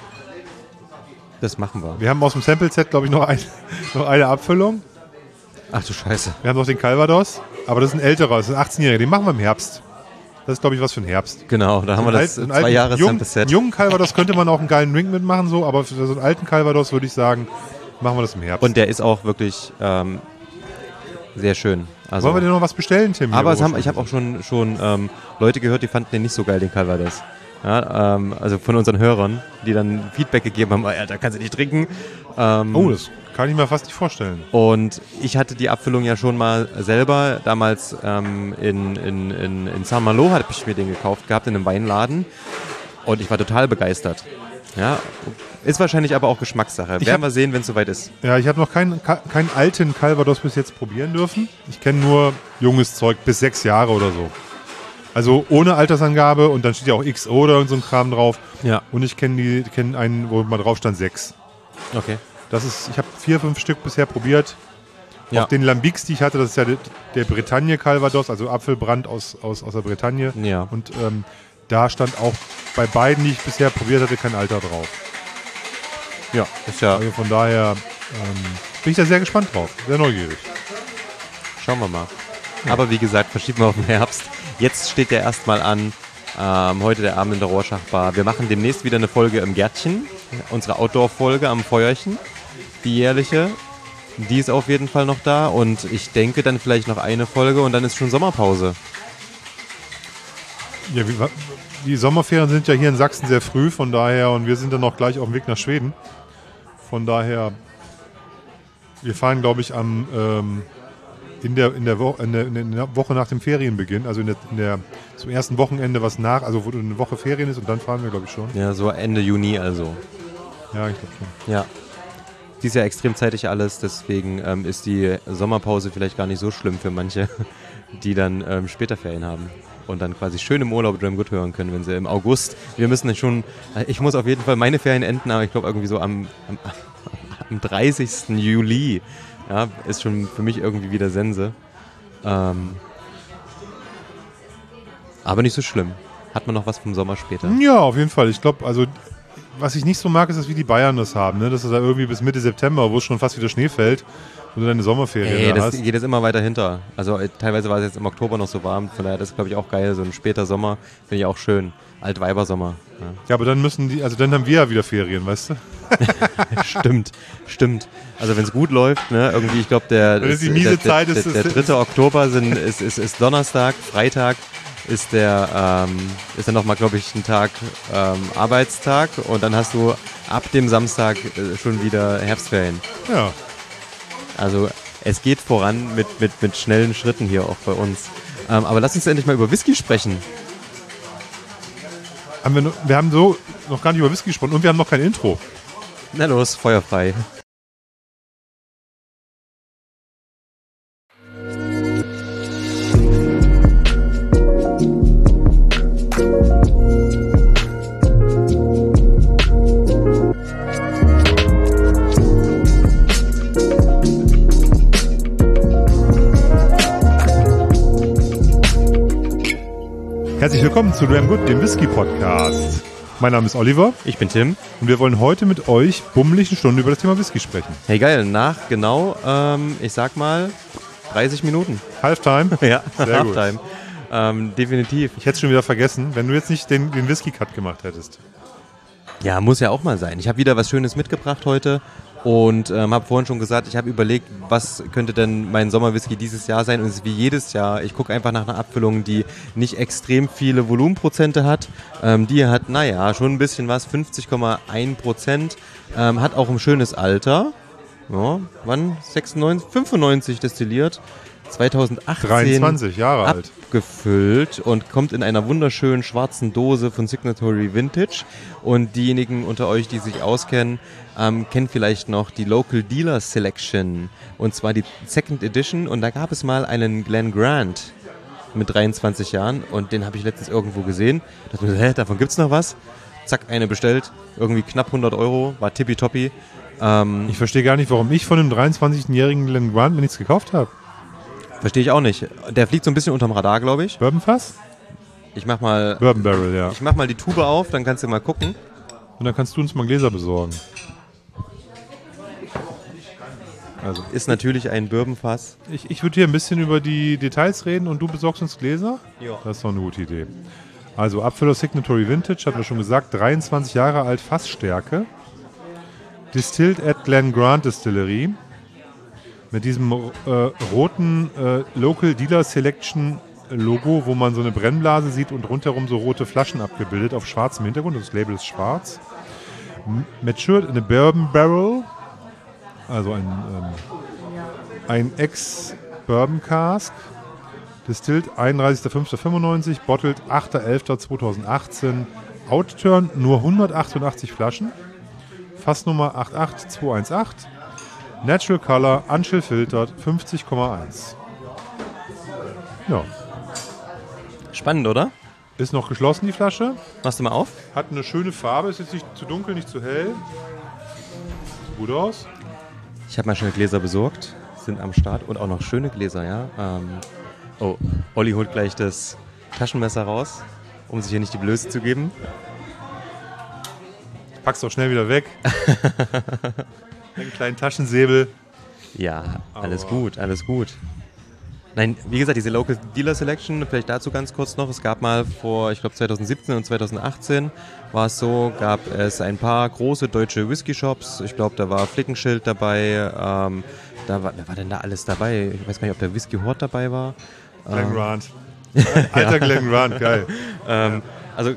Das machen wir. Wir haben aus dem Sample-Set, glaube ich, noch, ein, noch eine Abfüllung. Ach du Scheiße. Wir haben noch den Calvados, aber das ist ein älterer, das ist ein achtzehnjähriger. Den machen wir im Herbst. Das ist, glaube ich, was für ein Herbst. Genau, da haben wir das Einen zwei alten- Jahre jung- Sample-Set. Einen jungen Calvados könnte man auch einen geilen Drink mitmachen, so, aber für so einen alten Calvados würde ich sagen, machen wir das im Herbst. Und der ist auch wirklich ähm, sehr schön. Also, wollen wir denn noch was bestellen, Tim? aber es Hier, haben, ich habe auch schon, schon ähm, Leute gehört, die fanden den nicht so geil, den Calvados. Ja, ähm, also von unseren Hörern, die dann Feedback gegeben haben, Alter, kannst du nicht trinken. Ähm, Oh, das kann ich mir fast nicht vorstellen. Und ich hatte die Abfüllung ja schon mal selber, damals ähm, in, in, in, in Saint-Malo habe ich mir den gekauft gehabt, in einem Weinladen. Und ich war total begeistert. Ja, ist wahrscheinlich aber auch Geschmackssache. Ich Werden hab- wir sehen, wenn es soweit ist. Ja, ich habe noch keinen, ka- keinen alten Calvados bis jetzt probieren dürfen. Ich kenne nur junges Zeug bis sechs Jahre oder so. Also ohne Altersangabe und dann steht ja auch X O oder irgend so ein Kram drauf. Ja. Und ich kenne die kenn einen, wo mal drauf stand sechs. Okay. Das ist, ich habe vier, fünf Stück bisher probiert. Ja. Auch den Lambics, die ich hatte, das ist ja der, der Bretagne Calvados, also Apfelbrand aus, aus, aus der Bretagne. Ja. Und ähm, da stand auch bei beiden, die ich bisher probiert hatte, kein Alter drauf. Ja, ist ja. Also von daher ähm, bin ich da sehr gespannt drauf, sehr neugierig. Schauen wir mal. Aber wie gesagt, verschieben wir auf den Herbst. Jetzt steht der erstmal an. Ähm, heute der Abend in der Rorschach-Bar. Wir machen demnächst wieder eine Folge im Gärtchen. Unsere Outdoor-Folge am Feuerchen. Die jährliche. Die ist auf jeden Fall noch da. Und ich denke dann vielleicht noch eine Folge und dann ist schon Sommerpause. Ja, wie, wa- die Sommerferien sind ja hier in Sachsen sehr früh, von daher, und wir sind dann auch gleich auf dem Weg nach Schweden. Von daher, wir fahren, glaube ich, am ähm, in der, in, der Wo in, der, in der Woche nach dem Ferienbeginn, also in der, in der, zum ersten Wochenende, was nach, also wo eine Woche Ferien ist, und dann fahren wir, glaube ich, schon. Ja, so Ende Juni also. Ja, ich glaube schon. Ja. Dies Jahr extrem zeitig alles, deswegen ähm, ist die Sommerpause vielleicht gar nicht so schlimm für manche, die dann ähm, später Ferien haben und dann quasi schön im Urlaub Dram Good hören können, wenn sie im August, wir müssen schon, ich muss auf jeden Fall meine Ferien enden, aber ich glaube irgendwie so am, am, am dreißigsten Juli, ja, ist schon für mich irgendwie wieder Sense. Ähm, aber nicht so schlimm. Hat man noch was vom Sommer später? Ja, auf jeden Fall. Ich glaube, also was ich nicht so mag, ist, dass wie die Bayern das haben, ne? Dass du da irgendwie bis Mitte September, wo es schon fast wieder Schnee fällt, wo du deine Sommerferien Ey, da das hast. geht jetzt immer weiter hinter. Also äh, teilweise war es jetzt im Oktober noch so warm, von daher das ist glaube ich auch geil, so ein später Sommer, finde ich auch schön. Altweibersommer. Ja. Ja, aber dann müssen die, also dann haben wir ja wieder Ferien, weißt du? Stimmt, stimmt. Also wenn es gut läuft, ne, irgendwie, ich glaube, der, Wenn es ist- die miese der, Zeit der, ist, der, ist- der dritte Oktober sind, ist, ist, ist Donnerstag, Freitag ist der, ähm, ist dann nochmal, glaube ich, ein Tag ähm, Arbeitstag und dann hast du ab dem Samstag äh, schon wieder Herbstferien. Ja. Also es geht voran mit, mit, mit schnellen Schritten hier auch bei uns. Ähm, aber lass uns endlich mal über Whisky sprechen. Haben wir, noch, wir haben so noch gar nicht über Whisky gesprochen und wir haben noch kein Intro. Na los, feuerfrei. Herzlich willkommen zu Dram Good, dem Whisky-Podcast. Mein Name ist Oliver. Ich bin Tim. Und wir wollen heute mit euch bummelig eine Stunde über das Thema Whisky sprechen. Hey geil, nach genau, ähm, ich sag mal, dreißig Minuten. Halftime? Ja, sehr gut. Halftime. Ähm, definitiv. Ich hätte es schon wieder vergessen, wenn du jetzt nicht den, den Whisky-Cut gemacht hättest. Ja, muss ja auch mal sein. Ich habe wieder was Schönes mitgebracht heute und ähm, habe vorhin schon gesagt, ich habe überlegt, was könnte denn mein Sommerwhisky dieses Jahr sein, und es ist wie jedes Jahr. Ich gucke einfach nach einer Abfüllung, die nicht extrem viele Volumenprozente hat. Ähm, die hat, naja, schon ein bisschen was, fünfzig Komma eins Prozent, ähm, hat auch ein schönes Alter. Ja, wann? sechsundneunzig, fünfundneunzig destilliert. zweitausendachtzehn dreiundzwanzig Jahre alt. Abgefüllt und kommt in einer wunderschönen schwarzen Dose von Signatory Vintage. Und diejenigen unter euch, die sich auskennen, ähm, kennen vielleicht noch die Local Dealer Selection, und zwar die Second Edition. Und da gab es mal einen Glen Grant mit dreiundzwanzig Jahren, und den habe ich letztens irgendwo gesehen. Da dachte ich mir, hä, davon gibt's noch was? Zack, eine bestellt, irgendwie knapp hundert Euro, war tippitoppi. Ähm, Ich verstehe gar nicht, warum ich von einem dreiundzwanzigjährigen Glen Grant mir nichts gekauft habe. Verstehe ich auch nicht. Der fliegt so ein bisschen unterm Radar, glaube ich. Bourbonfass? Ich mach mal, Bourbon Barrel, ja. ich mach mal die Tube auf, dann kannst du mal gucken. Und dann kannst du uns mal Gläser besorgen. Also, Ist natürlich ein Bourbonfass. ich, ich würde hier ein bisschen über die Details reden und du besorgst uns Gläser? Ja. Das ist doch eine gute Idee. Also Abfüller Signatory Vintage, hatten wir schon gesagt, dreiundzwanzig Jahre alt, Fassstärke. Distilled at Glen Grant Distillery. Mit diesem äh, roten äh, Local Dealer Selection Logo, wo man so eine Brennblase sieht und rundherum so rote Flaschen abgebildet auf schwarzem Hintergrund. Das Label ist schwarz. M- Matured in a Bourbon Barrel, also ein, ähm, ein Ex-Bourbon Cask. Distilled einunddreißigster fünfter fünfundneunzig, bottled achter elfter zweitausendachtzehn. Outturn nur hundertachtundachtzig Flaschen. Fassnummer acht acht zwei eins acht. Natural Color, Unchill Filtered, fünfzig Komma eins. Ja. Spannend, oder? Ist noch geschlossen, die Flasche. Machst du mal auf? Hat eine schöne Farbe, ist jetzt nicht zu dunkel, nicht zu hell. Sieht gut aus. Ich habe mal schnell Gläser besorgt, sind am Start, und auch noch schöne Gläser, ja. Ähm, oh, Olli holt gleich das Taschenmesser raus, um sich hier nicht die Blöße zu geben. Pack's doch schnell wieder weg. Einen kleinen Taschensäbel. Ja, alles Aber- gut, alles gut. Nein, wie gesagt, diese Local Dealer Selection, vielleicht dazu ganz kurz noch, es gab mal vor, ich glaube zweitausendsiebzehn und zweitausendachtzehn war es so, gab es ein paar große deutsche Whisky-Shops, ich glaube, da war Flickenschild dabei, ähm, da war, wer war denn da alles dabei? Ich weiß gar nicht, ob der Whisky Hort dabei war. Glen Grant. Alter Glen Grant, geil. Ähm, also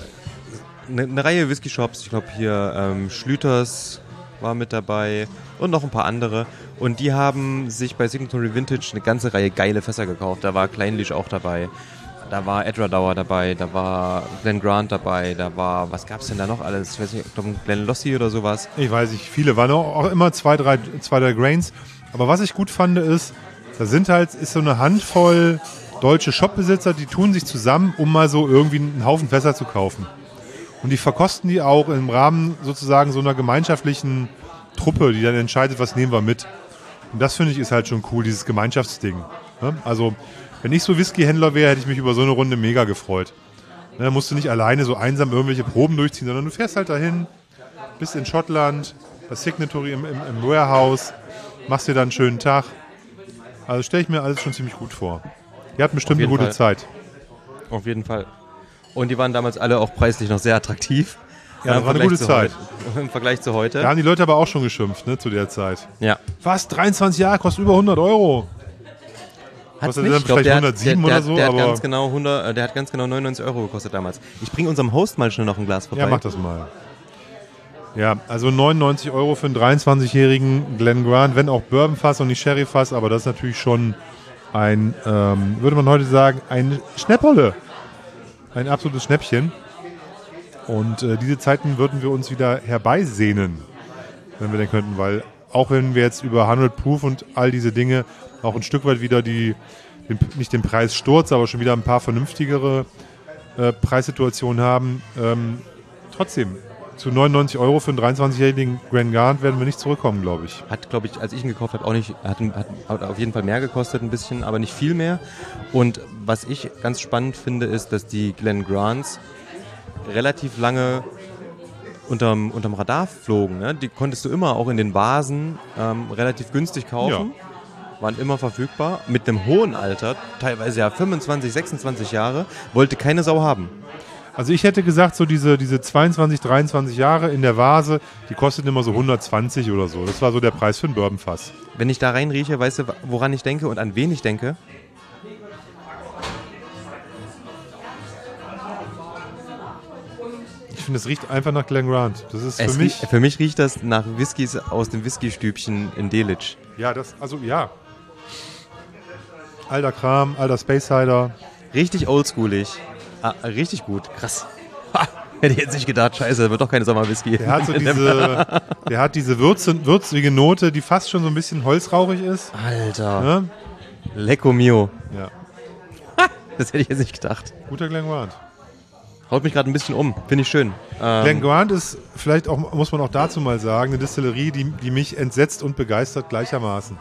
eine, eine Reihe Whisky-Shops, ich glaube hier ähm, Schlüters war mit dabei und noch ein paar andere. Und die haben sich bei Signatory Vintage eine ganze Reihe geile Fässer gekauft. Da war Kleinlich auch dabei, da war Edradauer dabei, da war Glen Grant dabei, da war, was gab's denn da noch alles? Ich weiß nicht, ich glaube Glen Lossie oder sowas. Ich weiß nicht, viele waren auch, auch immer zwei, drei, zwei, drei Grains. Aber was ich gut fand, ist, da sind halt, ist so eine Handvoll deutsche Shopbesitzer, die tun sich zusammen, um mal so irgendwie einen Haufen Fässer zu kaufen. Und die verkosten die auch im Rahmen sozusagen so einer gemeinschaftlichen Truppe, die dann entscheidet, was nehmen wir mit. Und das finde ich ist halt schon cool, dieses Gemeinschaftsding. Ne? Also, wenn ich so Whisky-Händler wäre, hätte ich mich über so eine Runde mega gefreut. Ne, da musst du nicht alleine so einsam irgendwelche Proben durchziehen, sondern du fährst halt dahin, bist in Schottland, das Signatory im, im, im Warehouse, machst dir dann einen schönen Tag. Also stelle ich mir alles schon ziemlich gut vor. Ihr habt bestimmt eine jeden gute Fall. Zeit. Auf jeden Fall. Und die waren damals alle auch preislich noch sehr attraktiv. Ja, das Im war eine Vergleich gute zu Zeit. Heute, Im Vergleich zu heute. Da haben die Leute aber auch schon geschimpft, ne, zu der Zeit. Ja. Was? dreiundzwanzig Jahre, kostet über hundert Euro. Hat's Kostet nicht? dann Ich glaub, vielleicht der hat- hundertsieben der, der, oder so, der hat aber- ganz genau hundert, äh, der hat ganz genau neunundneunzig Euro gekostet damals. Ich bringe unserem Host mal schnell noch ein Glas vorbei. Ja, mach das mal. Ja, also neunundneunzig Euro für einen dreiundzwanzigjährigen Glen Grant, wenn auch Bourbonfass und nicht Sherryfass, aber das ist natürlich schon ein, ähm, würde man heute sagen, ein Schnäpperle. Ein absolutes Schnäppchen. Und äh, diese Zeiten würden wir uns wieder herbeisehnen, wenn wir denn könnten, weil auch wenn wir jetzt über hundert Proof und all diese Dinge auch ein Stück weit wieder die, den, nicht den Preissturz, aber schon wieder ein paar vernünftigere äh, Preissituationen haben, ähm, trotzdem, zu neunundneunzig Euro für einen dreiundzwanzigjährigen Glengarant werden wir nicht zurückkommen, glaube ich. Hat, glaube ich, als ich ihn gekauft habe, auch nicht, hat, hat, hat auf jeden Fall mehr gekostet, ein bisschen, aber nicht viel mehr. Und was ich ganz spannend finde, ist, dass die Glengarants relativ lange unterm, unterm Radar flogen. Ne? Die konntest du immer auch in den Vasen ähm, relativ günstig kaufen. Ja. Waren immer verfügbar. Mit einem hohen Alter, teilweise ja fünfundzwanzig, sechsundzwanzig Jahre, wollte keine Sau haben. Also ich hätte gesagt, so diese, diese zweiundzwanzig, dreiundzwanzig Jahre in der Vase, die kosteten immer so hundertzwanzig oder so. Das war so der Preis für ein Bourbonfass. Wenn ich da reinrieche, weißt du, woran ich denke und an wen ich denke? Ich finde, es riecht einfach nach Glengrant. Das ist es für mich... Rie- für mich riecht das nach Whiskys aus dem Whiskystübchen in Delitzsch. Ja, das, also ja. Alter Kram, alter Space Cider. Richtig oldschoolig. Ah, richtig gut. Krass. Ha, hätte ich jetzt nicht gedacht. Scheiße, das wird doch keine Sommerwhisky. Der hat so diese, der hat diese würze, würzige Note, die fast schon so ein bisschen holzrauchig ist. Alter. Ja? Lecco mio. Ja. Ha, das hätte ich jetzt nicht gedacht. Guter Glengrant. Haut mich gerade ein bisschen um. Finde ich schön. Ähm, Glengrant ist vielleicht auch, muss man auch dazu mal sagen, eine Distillerie, die, die mich entsetzt und begeistert gleichermaßen.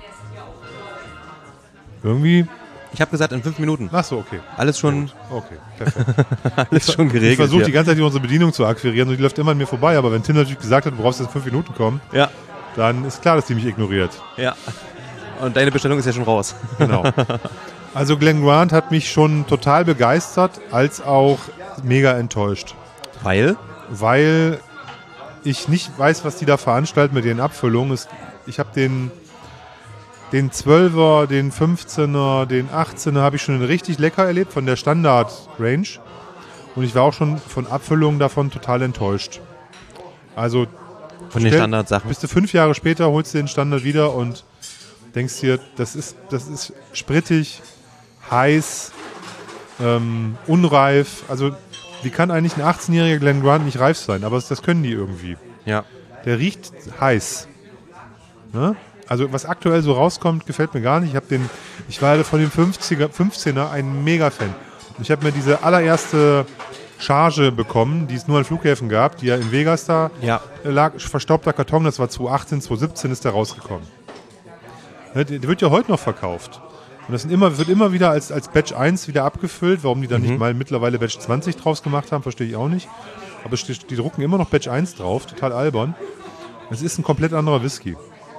Irgendwie... Ich habe gesagt, in fünf Minuten. Ach so, okay. Alles schon, Okay, perfekt. alles schon geregelt. Ich versuche hier. die ganze Zeit hier unsere Bedienung zu akquirieren und die läuft immer an mir vorbei. Aber wenn Tim natürlich gesagt hat, du brauchst jetzt fünf Minuten kommen, Ja, dann ist klar, dass die mich ignoriert. ja. Und deine Bestellung ist ja schon raus. Genau. Also Glengrant hat mich schon total begeistert, als auch mega enttäuscht. Weil? Weil ich nicht weiß, was die da veranstalten mit den Abfüllungen. Es, ich habe den, den zwölfer, den fünfzehner, den achtzehner habe ich schon richtig lecker erlebt von der Standard-Range. Und ich war auch schon von Abfüllungen davon total enttäuscht. Also Von den stell- Standardsachen. Bist du fünf Jahre später, holst du den Standard wieder und denkst dir, das ist, das ist sprittig, heiß, ähm, unreif. Also wie kann eigentlich ein achtzehnjähriger Glengrant nicht reif sein? Aber das können die irgendwie. Ja. Der riecht heiß. Ne? Also was aktuell so rauskommt, gefällt mir gar nicht. Ich, hab den, ich war von dem fünfziger, fünfzehner ein Mega-Fan. Ich habe mir diese allererste Charge bekommen, die es nur an Flughäfen gab, die ja in Vegas da Ja. lag. Verstaubter Karton, das war zwanzig achtzehn, zwanzig siebzehn ist der rausgekommen. Ne, der, der wird ja heute noch verkauft. Und das sind immer, wird immer wieder als, als Batch eins wieder abgefüllt. Warum die dann Mhm. nicht mal mittlerweile Batch zwanzig draus gemacht haben, verstehe ich auch nicht. Aber es steht- die drucken immer noch Batch eins drauf, total albern. Es ist ein komplett anderer Whisky.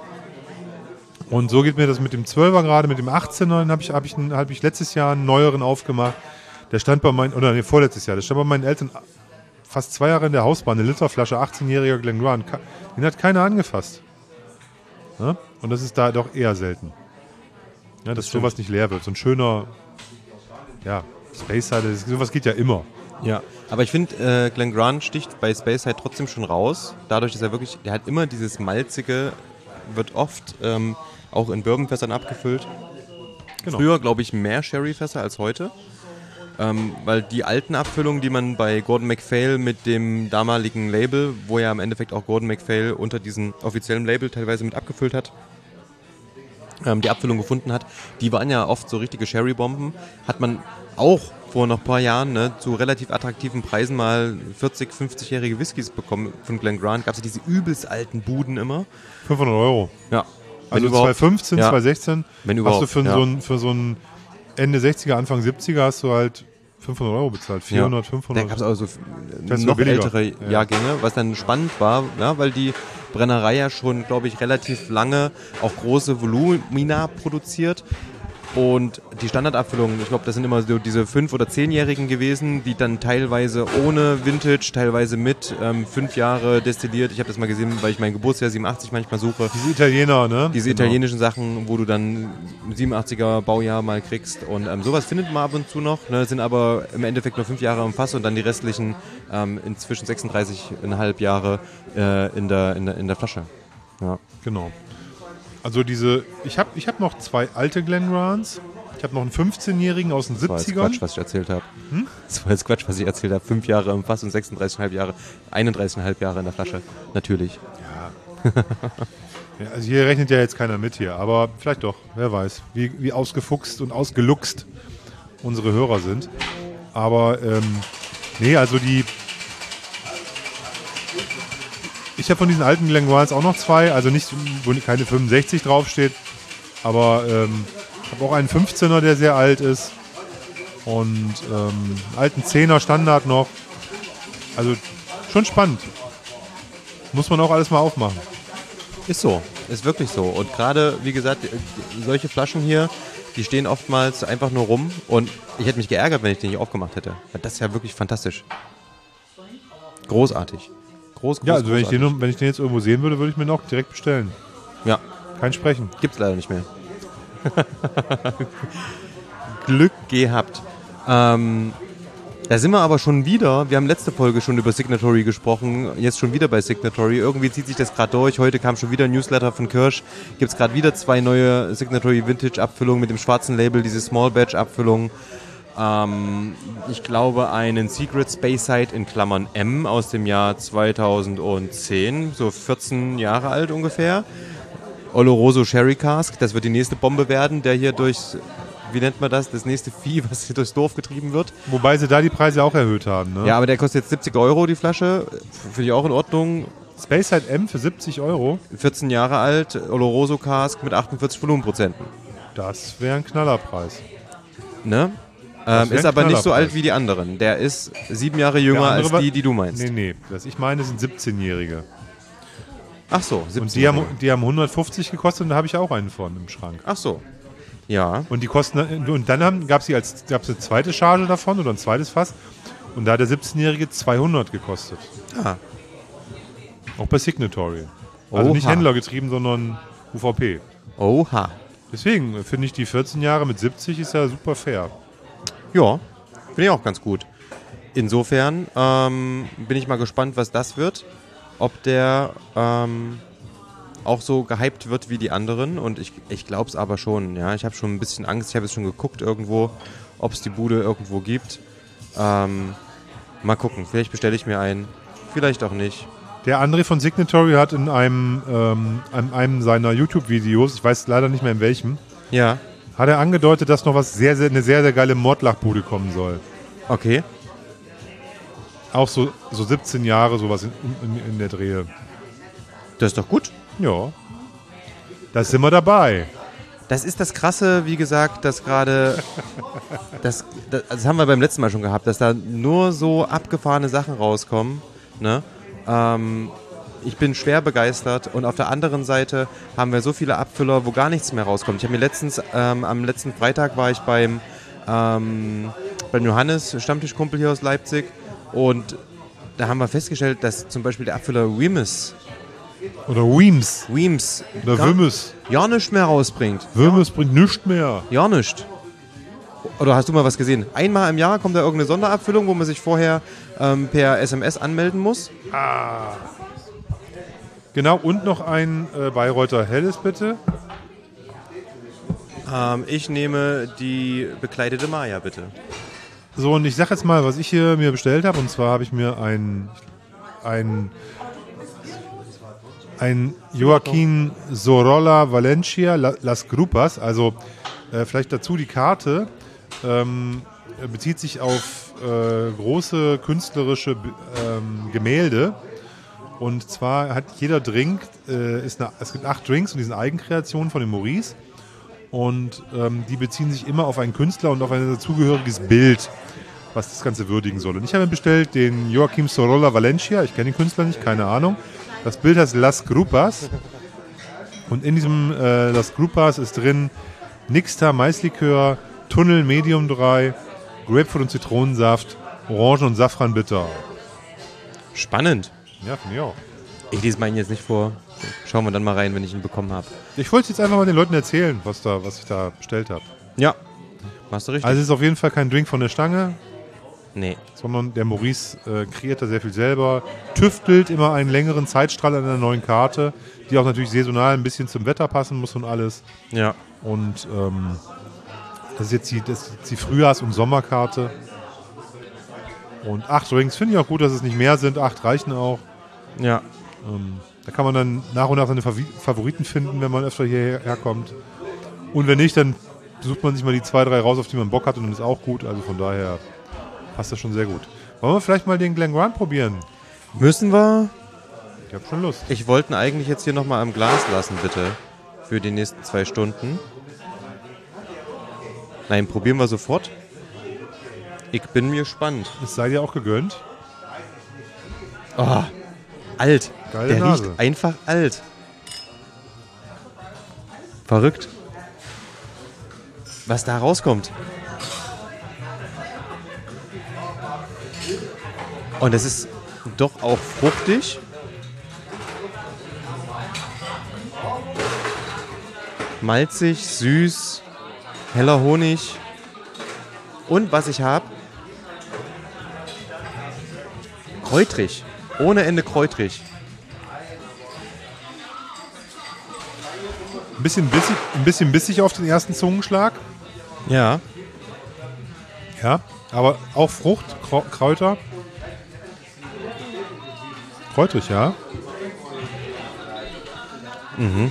Und so geht mir das mit dem zwölfer gerade, mit dem achtzehner, den habe ich, hab ich, einen- hab ich letztes Jahr einen neueren aufgemacht. Der stand bei meinen, oder nee, vorletztes Jahr, der stand bei meinen Eltern fast zwei Jahre in der Hausbahn, eine Literflasche, achtzehnjähriger Glengrant. Ka- Den hat keiner angefasst. Ja? Und das ist da doch eher selten. Ja, dass stimmt. sowas nicht leer wird. So ein schöner, ja, Space Cider, das- sowas geht ja immer. Ja, aber ich finde, äh, Glengrant sticht bei Speyside trotzdem schon raus. Dadurch, dass er wirklich, der hat immer dieses malzige, wird oft ähm, auch in Bourbonfässern abgefüllt. Genau. Früher, glaube ich, mehr Sherryfässer als heute. Ähm, weil die alten Abfüllungen, die man bei Gordon MacPhail mit dem damaligen Label, wo ja im Endeffekt auch Gordon MacPhail unter diesem offiziellen Label teilweise mit abgefüllt hat, ähm, die Abfüllung gefunden hat, die waren ja oft so richtige Sherry-Bomben. Hat man auch vor noch ein paar Jahren ne, zu relativ attraktiven Preisen mal vierzig-, fünfzigjährige Whiskys bekommen von Glengrant. Gab es ja diese übelst alten Buden immer. fünfhundert Euro. Ja. Also überhaupt. zwanzig fünfzehn, Ja. zwanzig sechzehn Wenn hast überhaupt, du für, ja. so ein, für so ein Ende sechziger, Anfang siebziger hast du halt fünfhundert Euro bezahlt. vierhundert, Da fünfhundert. gab es also Das ist noch billiger. ältere Ja. Jahrgänge, was dann spannend war, ja, weil die Brennerei ja schon, glaube ich, relativ lange auch große Volumina produziert. Und die Standardabfüllungen, ich glaube, das sind immer so diese fünf- oder zehnjährigen gewesen, die dann teilweise ohne Vintage, teilweise mit ähm, fünf Jahre destilliert. Ich habe das mal gesehen, weil ich mein Geburtsjahr siebenundachtzig manchmal suche. Diese Italiener, ne? Diese Genau. italienischen Sachen, wo du dann siebenundachtziger Baujahr mal kriegst und ähm, sowas findet man ab und zu noch, ne, sind aber im Endeffekt nur fünf Jahre im Fass und dann die restlichen ähm, inzwischen sechsunddreißig Komma fünf Jahre äh, in, der, in, der, in der Flasche. Ja. Genau. Also diese, ich habe ich hab noch zwei alte Glengrants. Ich habe noch einen fünfzehnjährigen aus den Das war jetzt siebzigern. Quatsch, was ich erzählt habe. Das war jetzt Quatsch, was ich erzählt habe. Fünf Jahre im Fass und sechsunddreißig Komma fünf Jahre, einunddreißig Komma fünf Jahre in der Flasche. Natürlich. Ja, also hier rechnet ja jetzt keiner mit hier, aber vielleicht doch, wer weiß, wie, wie ausgefuchst und ausgeluchst unsere Hörer sind. Aber ähm, nee, also die Ich habe von diesen alten Glengoynes auch noch zwei, also nicht, wo keine fünfundsechzig draufsteht, aber ähm, ich habe auch einen fünfzehner, der sehr alt ist und ähm, alten zehner Standard noch. Also schon spannend. Muss man auch alles mal aufmachen. Ist so, ist wirklich so. Und gerade, wie gesagt, solche Flaschen hier, die stehen oftmals einfach nur rum und ich hätte mich geärgert, wenn ich die nicht aufgemacht hätte. Weil das ist ja wirklich fantastisch. Großartig. Groß, groß, ja, also wenn ich, großartig. den, wenn ich den jetzt irgendwo sehen würde, würde ich mir noch direkt bestellen. Ja. Kein Sprechen. Gibt's leider nicht mehr. Glück gehabt. Ähm, da sind wir aber schon wieder, wir haben letzte Folge schon über Signatory gesprochen, jetzt schon wieder bei Signatory. Irgendwie zieht sich das gerade durch. Heute kam schon wieder ein Newsletter von Kirsch. Gibt's gerade wieder zwei neue Signatory Vintage Abfüllungen mit dem schwarzen Label, diese Small Batch Abfüllung. Ähm, ich glaube einen Secret Speyside in Klammern M aus dem Jahr zweitausendzehn, so vierzehn Jahre alt ungefähr. Oloroso Sherry Cask, das wird die nächste Bombe werden, der hier durchs, wie nennt man das, das nächste Vieh, was hier durchs Dorf getrieben wird. Wobei sie da die Preise auch erhöht haben, ne? Ja, aber der kostet jetzt siebzig Euro die Flasche, finde ich auch in Ordnung. Speyside M für siebzig Euro? vierzehn Jahre alt, Oloroso Cask mit achtundvierzig Volumenprozenten. Das wäre ein Knallerpreis. Ne? Ähm, wär ist ein aber nicht so Knallerpreis. alt wie die anderen. Der ist sieben Jahre jünger Der andere als war- die, die du meinst. Nee, nee. Was ich meine, sind siebzehnjährige. Ach so, siebzehn. Und die haben, die haben hundertfünfzig gekostet und da habe ich auch einen von im Schrank. Ach so. Ja. Und die kosten, und dann gab es als gab's eine zweite Charge davon oder ein zweites Fass. Und da hat der siebzehnjährige zweihundert gekostet. Ah. Auch bei Signatory. Also Oha. nicht händlergetrieben, sondern U V P. Oha. Deswegen finde ich die vierzehn Jahre mit siebzig ist ja super fair. Ja, finde ich auch ganz gut. Insofern ähm, bin ich mal gespannt, was das wird. Ob der ähm, auch so gehypt wird wie die anderen. Und ich, ich glaube es aber schon. Ja, ich habe schon ein bisschen Angst. Ich habe jetzt schon geguckt irgendwo, ob es die Bude irgendwo gibt. Ähm, mal gucken. Vielleicht bestelle ich mir einen. Vielleicht auch nicht. Der André von Signatory hat in einem, ähm, in einem seiner YouTube-Videos, ich weiß leider nicht mehr in welchem, Ja, hat er angedeutet, dass noch was sehr, sehr, eine sehr, sehr geile Mordlachbude kommen soll. okay. Auch so, so siebzehn Jahre, sowas in, in, in der Drehe. Das ist doch gut. Ja. Da sind wir dabei. Das ist das Krasse, wie gesagt, dass gerade, das, das, das haben wir beim letzten Mal schon gehabt, dass da nur so abgefahrene Sachen rauskommen. Ne? Ähm, ich bin schwer begeistert und auf der anderen Seite haben wir so viele Abfüller, wo gar nichts mehr rauskommt. Ich habe mir letztens, ähm, am letzten Freitag war ich beim, ähm, beim Johannes, Stammtischkumpel hier aus Leipzig, und da haben wir festgestellt, dass zum Beispiel der Abfüller Weems, Oder Weems. Weems Oder gar, Wimmes. ja nichts mehr rausbringt. Wimmes bringt nichts mehr. Ja, nicht. Oder hast du mal was gesehen? Einmal im Jahr kommt da irgendeine Sonderabfüllung, wo man sich vorher ähm, per S M S anmelden muss. Genau, und noch ein äh, Bayreuther Helles, bitte. Ähm, ich nehme die bekleidete Maya, bitte. So, und ich sag jetzt mal, was ich hier mir bestellt habe. Und zwar habe ich mir ein, ein, ein Joaquin Sorolla Valencia La- Las Grupas. Also äh, vielleicht dazu die Karte. Ähm, bezieht sich auf äh, große künstlerische ähm, Gemälde. Und zwar hat jeder Drink, äh, ist eine, es gibt acht Drinks und die sind Eigenkreationen von dem Maurice. Und ähm, die beziehen sich immer auf einen Künstler und auf ein dazugehöriges Bild, was das Ganze würdigen soll. Und ich habe mir bestellt den Joaquim Sorolla Valencia. Ich kenne den Künstler nicht, keine Ahnung. Das Bild heißt Las Grupas. Und in diesem äh, Las Grupas ist drin Nixta Maislikör, Tunnel Medium drei, Grapefruit und Zitronensaft, Orangen und Safran Bitter. Spannend. Ja, finde ich auch. Ich lese meinen jetzt nicht vor. Schauen wir dann mal rein, wenn ich ihn bekommen habe. Ich wollte jetzt einfach mal den Leuten erzählen, was, da, was ich da bestellt habe. Ja, machst du richtig? Also es ist auf jeden Fall kein Drink von der Stange, nee. sondern der Maurice äh, kreiert da sehr viel selber, tüftelt immer einen längeren Zeitstrahl an einer neuen Karte, die auch natürlich saisonal ein bisschen zum Wetter passen muss und alles. Ja. Und ähm, das ist jetzt die, das ist jetzt die Frühjahrs- und Sommerkarte. Und acht Drinks finde ich auch gut, dass es nicht mehr sind. Acht reichen auch. Ja. Ähm, da kann man dann nach und nach seine Favi- Favoriten finden, wenn man öfter hierher kommt. Und wenn nicht, dann sucht man sich mal die zwei, drei raus, auf die man Bock hat, und dann ist auch gut. Also von daher passt das schon sehr gut. Wollen wir vielleicht mal den Glen Grant probieren? Müssen wir? Ich habe schon Lust. Ich wollte ihn eigentlich jetzt hier nochmal am Glas lassen, bitte. Für die nächsten zwei Stunden. Nein, probieren wir sofort. Ich bin mir gespannt. Es sei dir auch gegönnt. Oh, alt. Geile Der Nase. riecht einfach alt. Verrückt. Was da rauskommt. Und es ist doch auch fruchtig. Malzig, süß, heller Honig. Und was ich habe, kräutrig. Ohne Ende kräutrig. Ein bisschen bissig, ein bisschen bissig auf den ersten Zungenschlag. Ja. Ja, aber auch Frucht, Krau- Kräuter. Kräutrig, ja. Mhm.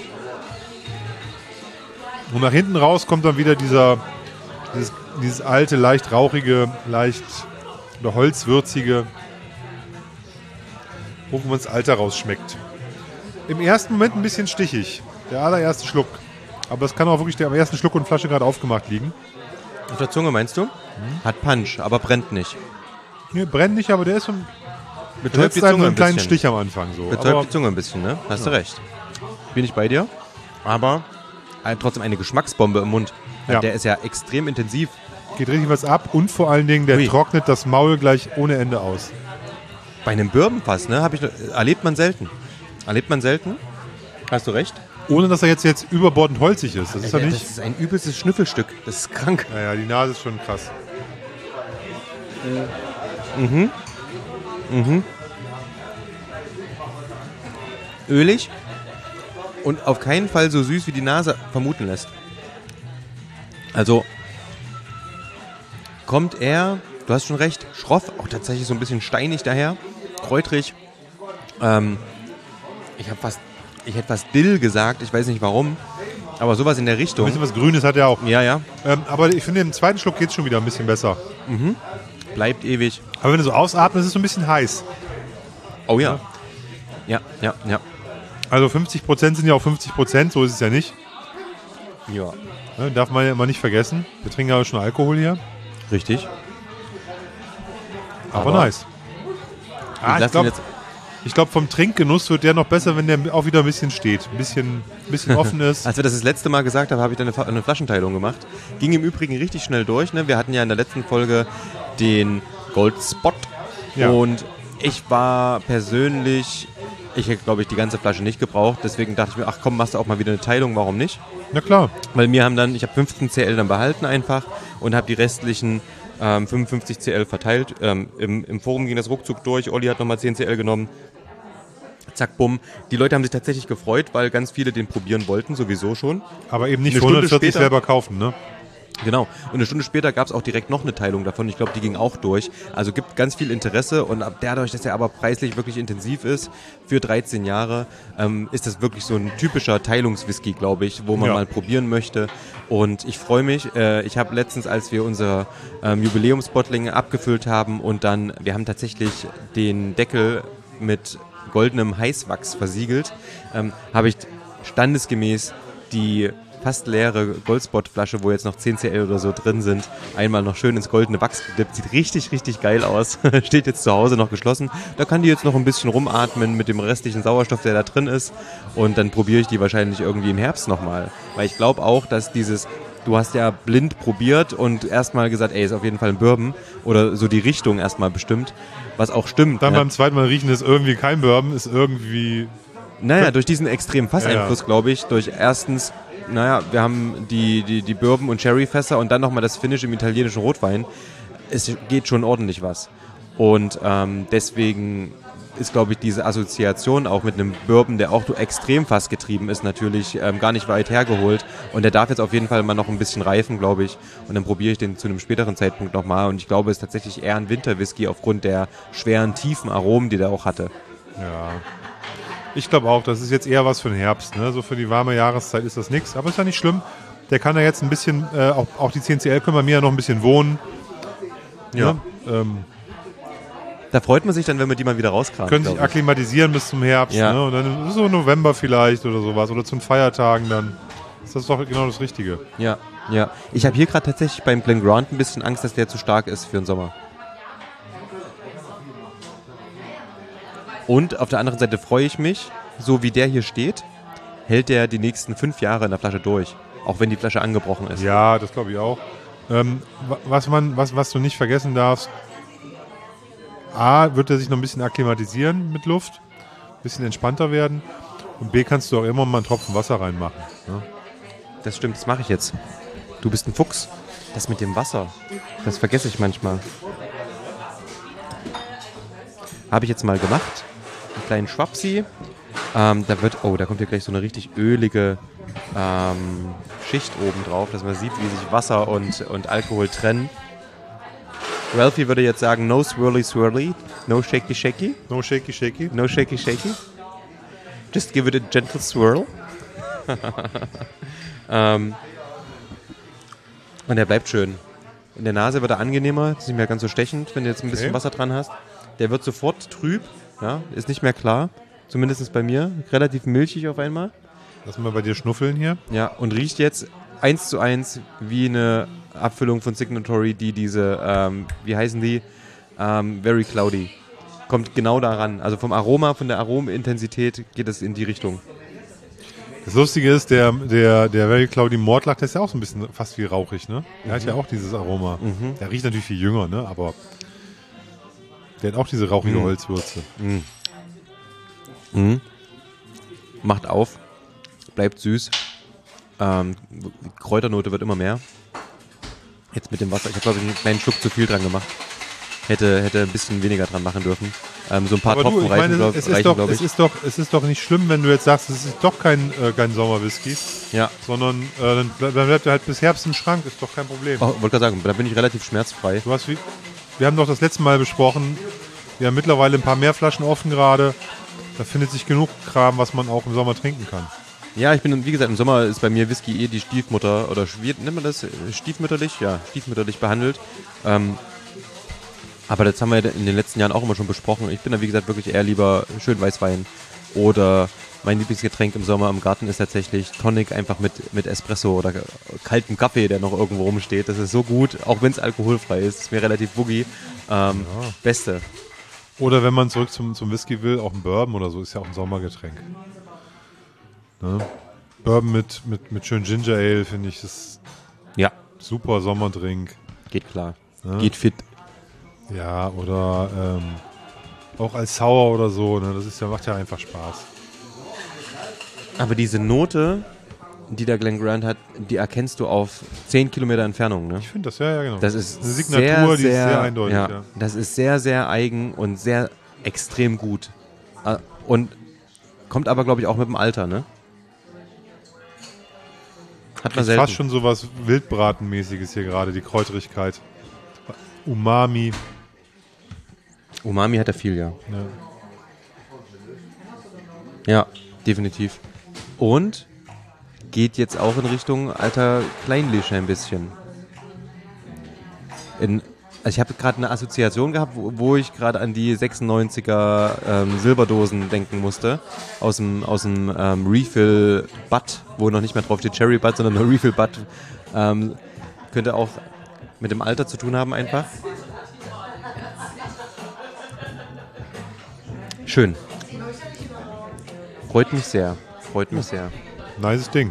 Und nach hinten raus kommt dann wieder dieser, dieses, dieses alte, leicht rauchige, leicht oder holzwürzige, wo man das Alter rausschmeckt. Im ersten Moment ein bisschen stichig, der allererste Schluck. Aber es kann auch wirklich der am ersten Schluck und Flasche gerade aufgemacht liegen. Auf der Zunge meinst du? Hat Punch, aber brennt nicht. Nee, brennt nicht, aber der ist so ein, Betäubt setzt die einem so Zunge einen ein kleinen bisschen. Stich am Anfang. So. Betäubt Aber die Zunge ein bisschen, ne? Hast du recht. Bin ich bei dir. Aber äh, trotzdem eine Geschmacksbombe im Mund. Ja. Der ist ja extrem intensiv. geht richtig was ab und vor allen Dingen, der Ui. trocknet das Maul gleich ohne Ende aus. Bei einem Bourbonfass, ne? Hab ich, erlebt man selten. Erlebt man selten. Hast du recht. Ohne, dass er jetzt, jetzt überbordend holzig ist. Das ist ja Äh, nicht... Das ist ein übelstes Schnüffelstück. Das ist krank. Naja, die Nase ist schon krass. Ölig. Und auf keinen Fall so süß, wie die Nase vermuten lässt. Also kommt er, du hast schon recht, schroff, auch tatsächlich so ein bisschen steinig daher, kräutrig. Ähm, ich habe fast, ich hätte fast Dill gesagt, ich weiß nicht warum, aber sowas in der Ein Richtung. bisschen was Grünes hat er auch. Ja, ja, Ähm, aber ich finde, im zweiten Schluck geht es schon wieder ein bisschen besser. bleibt ewig. Aber wenn du so ausatmest, ist es so ein bisschen heiß. Oh ja. Ja, ja, ja. Also fünfzig Prozent sind ja auch fünfzig Prozent, so ist es ja nicht. Ja, Ne, darf man ja immer nicht vergessen. Wir trinken ja schon Alkohol hier. richtig. Aber, Aber nice. Ah, ich lass ihn glaube, jetzt, glaub, vom Trinkgenuss wird der noch besser, wenn der auch wieder ein bisschen steht. Ein bisschen, bisschen offen ist. als wir das das letzte Mal gesagt haben, habe ich dann eine, Fa- eine Flaschenteilung gemacht. Ging im Übrigen richtig schnell durch. Ne? Wir hatten ja in der letzten Folge den Gold Spot. Ja. Und ich war persönlich, ich hätte, glaube ich, die ganze Flasche nicht gebraucht. Deswegen dachte ich mir, ach komm, machst du auch mal wieder eine Teilung, warum nicht? Na klar. Weil mir haben dann, ich habe fünfzehn Zentiliter dann behalten einfach und habe die restlichen ähm, fünfundfünfzig Zentiliter verteilt. Ähm, im, Im Forum ging das ruckzuck durch. Olli hat nochmal zehn Zentiliter genommen. Zack, bumm. Die Leute haben sich tatsächlich gefreut, weil ganz viele den probieren wollten, sowieso schon. Aber eben nicht Eine für Stunde hundertvierzig später- selber kaufen, ne? Genau. Und eine Stunde später gab es auch direkt noch eine Teilung davon. Ich glaube, die ging auch durch. Also gibt ganz viel Interesse und ab- dadurch, dass er aber preislich wirklich intensiv ist, für dreizehn Jahre, ähm, ist das wirklich so ein typischer Teilungswhisky, glaube ich, wo man Ja. mal probieren möchte. Und ich freue mich. Äh, ich habe letztens, als wir unser ähm, Jubiläumsbottling abgefüllt haben und dann, wir haben tatsächlich den Deckel mit goldenem Heißwachs versiegelt, ähm, habe ich standesgemäß die fast leere Goldspot-Flasche, wo jetzt noch zehn Zentiliter oder so drin sind, einmal noch schön ins goldene Wachs gedippt. Sieht richtig, richtig geil aus. Steht jetzt zu Hause noch geschlossen. Da kann die jetzt noch ein bisschen rumatmen mit dem restlichen Sauerstoff, der da drin ist. Und dann probiere ich die wahrscheinlich irgendwie im Herbst nochmal. Weil ich glaube auch, dass dieses, du hast ja blind probiert und erstmal gesagt, ey, ist auf jeden Fall ein Bourbon. Oder so die Richtung erstmal bestimmt. Was auch stimmt. Dann ne? beim zweiten Mal riechen ist irgendwie kein Bourbon, ist irgendwie... Naja, durch diesen extremen Fasseinfluss, Ja, ja. glaube ich, durch erstens, naja, wir haben die, die, die Bourbon- und Sherry-Fässer und dann nochmal das Finish im italienischen Rotwein. Es geht schon ordentlich was. Und ähm, deswegen ist, glaube ich, diese Assoziation auch mit einem Bourbon, der auch so extrem fassgetrieben ist, natürlich ähm, gar nicht weit hergeholt. Und der darf jetzt auf jeden Fall mal noch ein bisschen reifen, glaube ich. Und dann probiere ich den zu einem späteren Zeitpunkt nochmal. Und ich glaube, es ist tatsächlich eher ein Winterwhisky aufgrund der schweren, tiefen Aromen, die der auch hatte. Ja. Ich glaube auch, das ist jetzt eher was für den Herbst. Ne? So für die warme Jahreszeit ist das nichts. Aber ist ja nicht schlimm. Der kann ja jetzt ein bisschen, äh, auch, auch die zehn C L können bei mir ja noch ein bisschen wohnen. Ja. Ne? Ähm, Da freut man sich dann, wenn man die mal wieder rauskramt. Können sich akklimatisieren bis zum Herbst. Ja. Ne? Und dann so November vielleicht oder sowas. Oder zu den Feiertagen dann. Ist das doch genau das Richtige. Ja, ja. Ich habe hier gerade tatsächlich beim Glen Grant ein bisschen Angst, dass der zu stark ist für den Sommer. Und auf der anderen Seite freue ich mich, so wie der hier steht, hält der die nächsten fünf Jahre in der Flasche durch. Auch wenn die Flasche angebrochen ist. Ja, das glaube ich auch. Ähm, was, man, was, was du nicht vergessen darfst, A, wird er sich noch ein bisschen akklimatisieren mit Luft, ein bisschen entspannter werden. Und B, kannst du auch immer mal einen Tropfen Wasser reinmachen. Ne? Das stimmt, das mache ich jetzt. Du bist ein Fuchs. Das mit dem Wasser, das vergesse ich manchmal. Habe ich jetzt mal gemacht. Einen kleinen Schwapsi. Ähm, da wird, oh, da kommt hier gleich so eine richtig ölige ähm, Schicht oben drauf, dass man sieht, wie sich Wasser und, und Alkohol trennen. Ralphie würde jetzt sagen, no swirly swirly, no shaky shaky. No shaky shaky. No shaky shaky. Just give it a gentle swirl. ähm, und der bleibt schön. In der Nase wird er angenehmer, ist nicht mehr ganz so stechend, wenn du jetzt ein bisschen Okay. Wasser dran hast. Der wird sofort trüb, ja, ist nicht mehr klar. Zumindest bei mir. Relativ milchig auf einmal. Lass mal bei dir schnuffeln hier. Ja, und riecht jetzt eins zu eins wie eine Abfüllung von Signatory, die diese, ähm, wie heißen die? Ähm, Very Cloudy. Kommt genau daran. Also vom Aroma, von der Aromentensität geht es in die Richtung. Das Lustige ist, der, der, der Very Cloudy Mordlach, der ist ja auch so ein bisschen fast wie rauchig, ne? Der hat ja auch dieses Aroma. Mhm. Der riecht natürlich viel jünger, ne? Aber der hat auch diese rauchige Mhm. Holzwürze. Mhm. Mhm. Macht auf, bleibt süß. Ähm, die Kräuternote wird immer mehr. Jetzt mit dem Wasser, ich habe glaube ich einen kleinen Schluck zu viel dran gemacht. Hätte, hätte ein bisschen weniger dran machen dürfen. Ähm, so ein paar Aber Tropfen du, ich reichen, meine, glaub, es, reichen ist doch, glaube es, ich. ist doch, es ist doch nicht schlimm, wenn du jetzt sagst, es ist doch kein, äh, kein Sommerwhisky, Ja, sondern äh, dann, bleib- dann bleibt er halt bis Herbst im Schrank, ist doch kein Problem. oh, wollte gerade sagen, da bin ich relativ schmerzfrei. Du hast wie, wir haben doch das letzte Mal besprochen, wir haben mittlerweile ein paar mehr Flaschen offen gerade. Da findet sich genug Kram, was man auch im Sommer trinken kann. Ja, ich bin, wie gesagt, im Sommer ist bei mir Whisky eh die Stiefmutter, oder wie nennt man das? Stiefmütterlich? Ja, stiefmütterlich behandelt. Ähm, aber das haben wir in den letzten Jahren auch immer schon besprochen. Ich bin da, wie gesagt, wirklich eher lieber schön Weißwein. Oder mein Lieblingsgetränk im Sommer im Garten ist tatsächlich Tonic, einfach mit, mit Espresso oder kaltem Kaffee, der noch irgendwo rumsteht. Das ist so gut, auch wenn es alkoholfrei ist. Ist mir relativ boogie. Ähm, Ja. Beste. Oder wenn man zurück zum, zum Whisky will, auch ein Bourbon oder so, ist ja auch ein Sommergetränk. Ne? Bourbon mit, mit, mit schön Ginger Ale, finde ich, ist Ja, super Sommerdrink. geht klar. Ja. Geht fit. Ja, oder ähm, auch als Sour oder so, ne? Das ist ja, macht ja einfach Spaß. Aber diese Note, die der Glen Grant hat, die erkennst du auf zehn Kilometer Entfernung, ne? Ich finde das, ja, ja, genau. Das ist eine Signatur, sehr, die sehr, ist sehr eindeutig. ja, Ja. Das ist sehr, sehr eigen und sehr extrem gut. Äh, Und kommt aber, glaube ich, auch mit dem Alter, ne? Hat man Ist selten. fast schon so was Wildbratenmäßiges hier gerade, die Kräuterigkeit. Umami. Umami hat er viel, ja. Ja. Ja, definitiv. Und geht jetzt auch in Richtung alter Kleinlische ein bisschen. In, also ich habe gerade eine Assoziation gehabt, wo, wo ich gerade an die sechsundneunziger ähm, Silberdosen denken musste. Aus dem, aus dem ähm, Refill Butt, wo noch nicht mehr drauf steht Cherry Butt, sondern nur Refill Butt. Ähm, könnte auch mit dem Alter zu tun haben einfach. Schön. Freut mich sehr. Freut mich sehr. Nices Ding.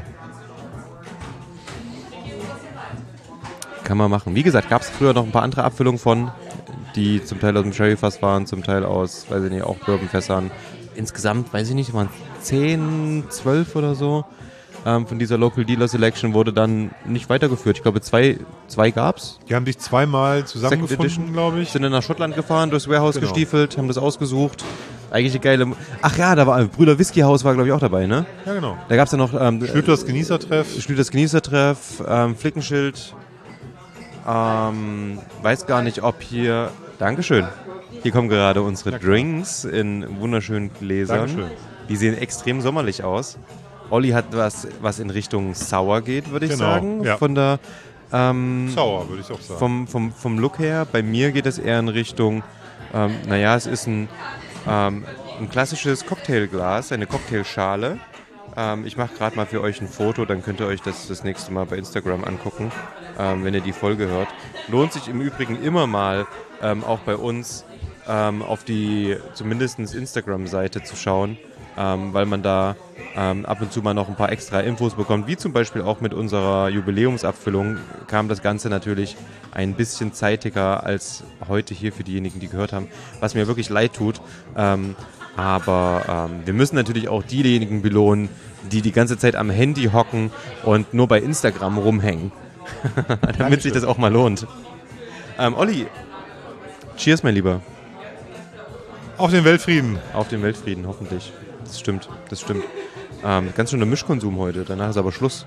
Kann man machen. Wie gesagt, gab es früher noch ein paar andere Abfüllungen von, die zum Teil aus dem Sherryfass waren, zum Teil aus, weiß ich nicht, auch Bourbonfässern. Insgesamt, weiß ich nicht, waren zehn, zwölf oder so. Ähm, von dieser Local Dealer Selection wurde dann nicht weitergeführt. Ich glaube, zwei, zwei gab es. Die haben dich zweimal Second zusammengefunden, Edition, glaube ich. sind dann nach Schottland gefahren, durchs Warehouse Genau. gestiefelt, haben das ausgesucht. Eigentlich eine geile... Ach ja, da war Brüder Whiskyhaus war, glaube ich, auch dabei, ne? Ja, genau. Da gab es ja noch... Ähm, Schlüters Genießertreff. Schlüters Genießertreff, ähm, Flickenschild. Ähm, weiß gar nicht, ob hier... Dankeschön. Hier kommen gerade unsere Ja, klar. Drinks in wunderschönen Gläsern. Dankeschön. Die sehen extrem sommerlich aus. Olli hat was, was in Richtung Sour geht, würde ich Genau, sagen. ja. Von der... Ähm, Sauer, würde ich auch sagen. vom, vom, vom Look her. Bei mir geht es eher in Richtung Ähm, naja, es ist ein, ähm, ein klassisches Cocktailglas, eine Cocktailschale. Ähm, ich mache gerade mal für euch ein Foto, dann könnt ihr euch das das nächste Mal bei Instagram angucken, ähm, wenn ihr die Folge hört. Lohnt sich im Übrigen immer mal, ähm, auch bei uns, ähm, auf die zumindest Instagram-Seite zu schauen, ähm, weil man da ähm, ab und zu mal noch ein paar extra Infos bekommt, wie zum Beispiel auch mit unserer Jubiläumsabfüllung kam das Ganze natürlich ein bisschen zeitiger als heute hier für diejenigen, die gehört haben, was mir wirklich leid tut. Ähm, aber ähm, wir müssen natürlich auch diejenigen belohnen, die die ganze Zeit am Handy hocken und nur bei Instagram rumhängen, damit sich das auch mal lohnt. Ähm, Olli, cheers, mein Lieber. Auf den Weltfrieden. Auf den Weltfrieden, hoffentlich. Das stimmt, das stimmt. Ähm, ganz schön der Mischkonsum heute, danach ist aber Schluss.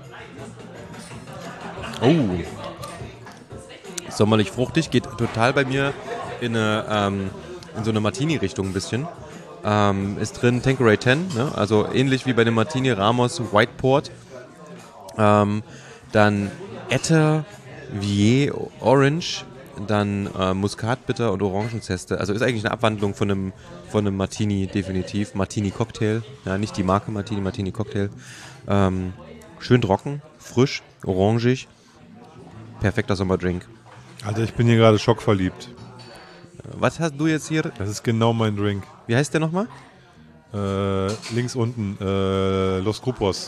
Oh. Sommerlich fruchtig, geht total bei mir in, eine, ähm, in so eine Martini-Richtung ein bisschen. Ähm, ist drin Tanqueray zehn, ne? Also ähnlich wie bei dem Martini Ramos White Port. Ähm, dann Etter, Vier, Orange, dann äh, Muskatbitter und Orangenzeste. Also ist eigentlich eine Abwandlung von einem, von einem Martini definitiv. Martini Cocktail, ja, nicht die Marke Martini, Martini Cocktail. Ähm, schön trocken, frisch, orangig. Perfekter Sommerdrink. Alter, ich bin hier gerade schockverliebt. Was hast du jetzt hier? Das ist genau mein Drink. Wie heißt der nochmal? Äh, links unten, äh, Los Grupos.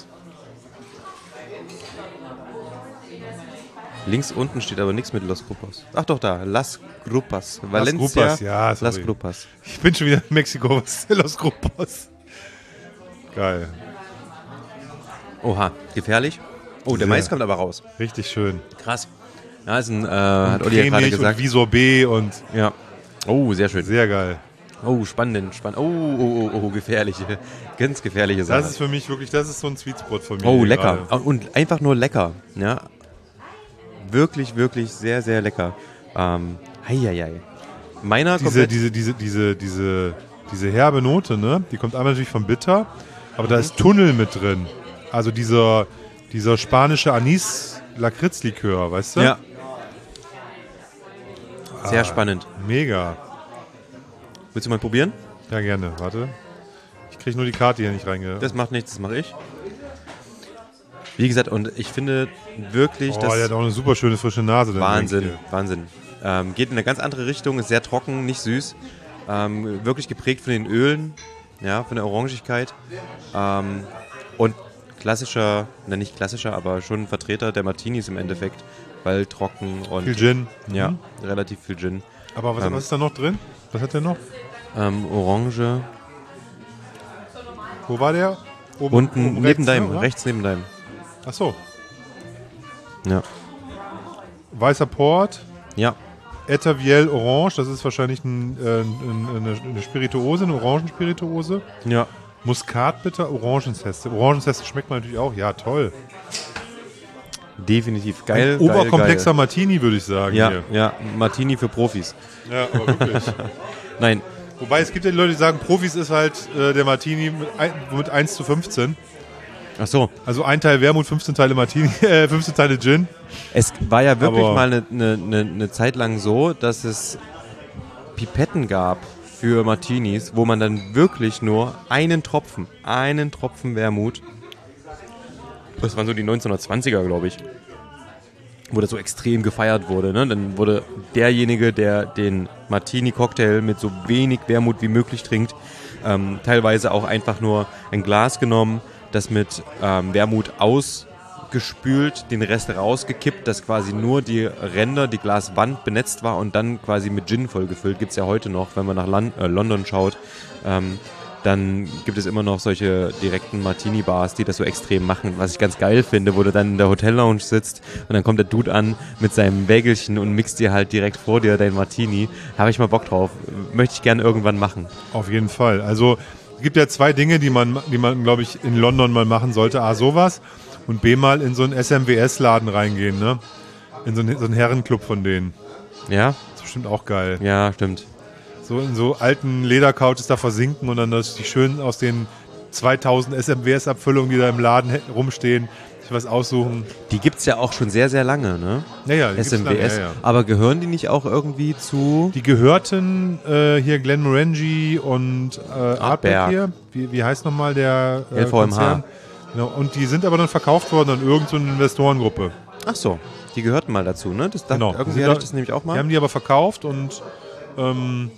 Links unten steht aber nichts mit Los Grupos. Ach doch, da, Las Grupas. Valencia, Las Grupas, ja, sorry. Las Grupas. Ich bin schon wieder in Mexiko, was ist Los Grupos? Geil. Oha, gefährlich. Oh, der Sehr. Mais kommt aber raus. Richtig schön. Krass. Ja, ist ein, äh, hat Olli ja gerade gesagt. Und wie Sorbet und Ja. Oh, sehr schön. sehr geil. Oh, spannend, spannend. Oh, oh, oh, oh, gefährliche, ganz gefährliche Sache. Das ist für mich wirklich, das ist so ein Sweet Spot von mir. Oh, hier lecker. gerade. Und einfach nur lecker. Ja. Wirklich, wirklich sehr, sehr lecker. Ähm, heieiei. Meiner Diese, komplett... diese, diese, diese, diese, diese herbe Note, ne? Die kommt einmal natürlich vom Bitter, aber da ist Tunnel mit drin. Also dieser, dieser spanische Anis-Lakritz-Likör, weißt du? Ja. Sehr Ah, spannend. Mega. Willst du mal probieren? Ja, gerne. Warte. Ich kriege nur die Karte hier nicht reinge... Das macht nichts, das mache ich. Wie gesagt, und ich finde wirklich, Oh, dass... der hat auch eine super schöne frische Nase. der Wahnsinn, Drink Wahnsinn. Ähm, geht in eine ganz andere Richtung, ist sehr trocken, nicht süß. Ähm, wirklich geprägt von den Ölen, ja, von der Orangigkeit. Ähm, und klassischer, na nicht klassischer, aber schon ein Vertreter der Martinis im Endeffekt, weil trocken und... Viel Gin. Ja, Mhm. relativ viel Gin. Aber was, Ähm, was ist da noch drin? Was hat der noch? Ähm, Orange. Wo war der? Oben, Unten oben neben rechts, deinem, ne, oder? rechts neben deinem. Ach so. Ja. Weißer Port, Ja. Ettaviel Orange, das ist wahrscheinlich ein, äh, ein, eine, eine Spirituose, eine Orangenspirituose. Ja. Muskatbitter, Orangenzeste. Orangenzeste schmeckt man natürlich auch. Ja, toll. Definitiv. Geil. Ein oberkomplexer geil, Martini, würde ich sagen. geil. Ja, Hier. ja. Martini für Profis. Ja, aber wirklich. Nein. Wobei es gibt ja die Leute, die sagen, Profis ist halt äh, der Martini mit, ein, mit eins zu fünfzehn. Ach so. Also ein Teil Wermut, fünfzehn Teile Martini, äh, fünfzehn Teile Gin. Es war ja wirklich Aber- mal eine ne, ne, ne Zeit lang so, dass es Pipetten gab für Martinis, wo man dann wirklich nur einen Tropfen, einen Tropfen Wermut, das waren so die neunzehnhundertzwanziger, glaube ich, wo das so extrem gefeiert wurde. Ne? Dann wurde derjenige, der den Martini-Cocktail mit so wenig Wermut wie möglich trinkt, ähm, teilweise auch einfach nur ein Glas genommen, das mit ähm, Wermut ausgespült, den Rest rausgekippt, dass quasi nur die Ränder, die Glaswand benetzt war und dann quasi mit Gin vollgefüllt. Gibt es ja heute noch, wenn man nach Lan- äh, London schaut. Ähm, dann gibt es immer noch solche direkten Martini-Bars, die das so extrem machen, was ich ganz geil finde, wo du dann in der Hotel-Lounge sitzt und dann kommt der Dude an mit seinem Wägelchen und mixt dir halt direkt vor dir dein Martini. Habe ich mal Bock drauf. Möchte ich gerne irgendwann machen. Auf jeden Fall. Also es gibt ja zwei Dinge, die man, die man, glaube ich, in London mal machen sollte. A, sowas und B, mal in so einen S M W S-Laden reingehen, ne? In so einen, so einen Herrenclub von denen. Ja? Das ist bestimmt auch geil. Ja, stimmt. So in so alten Ledercouches da versinken und dann das die schön aus den zweitausend S M W S-Abfüllungen, die da im Laden he- rumstehen, sich was aussuchen. Die gibt es ja auch schon sehr, sehr lange, ne? Naja, die S M W S. gibt's lange, ja, ja. Aber gehören die nicht auch irgendwie zu... Die gehörten äh, hier Glenmorangie und äh, Artback hier. Wie, wie heißt nochmal der äh, L V M H. Konzern? Genau, und die sind aber dann verkauft worden an irgendeine so Investorengruppe. Ach so, die gehörten mal dazu, ne? Das, Genau. Irgendwie Die hatte sind ich das nämlich auch Die mal. haben die aber verkauft und ähm,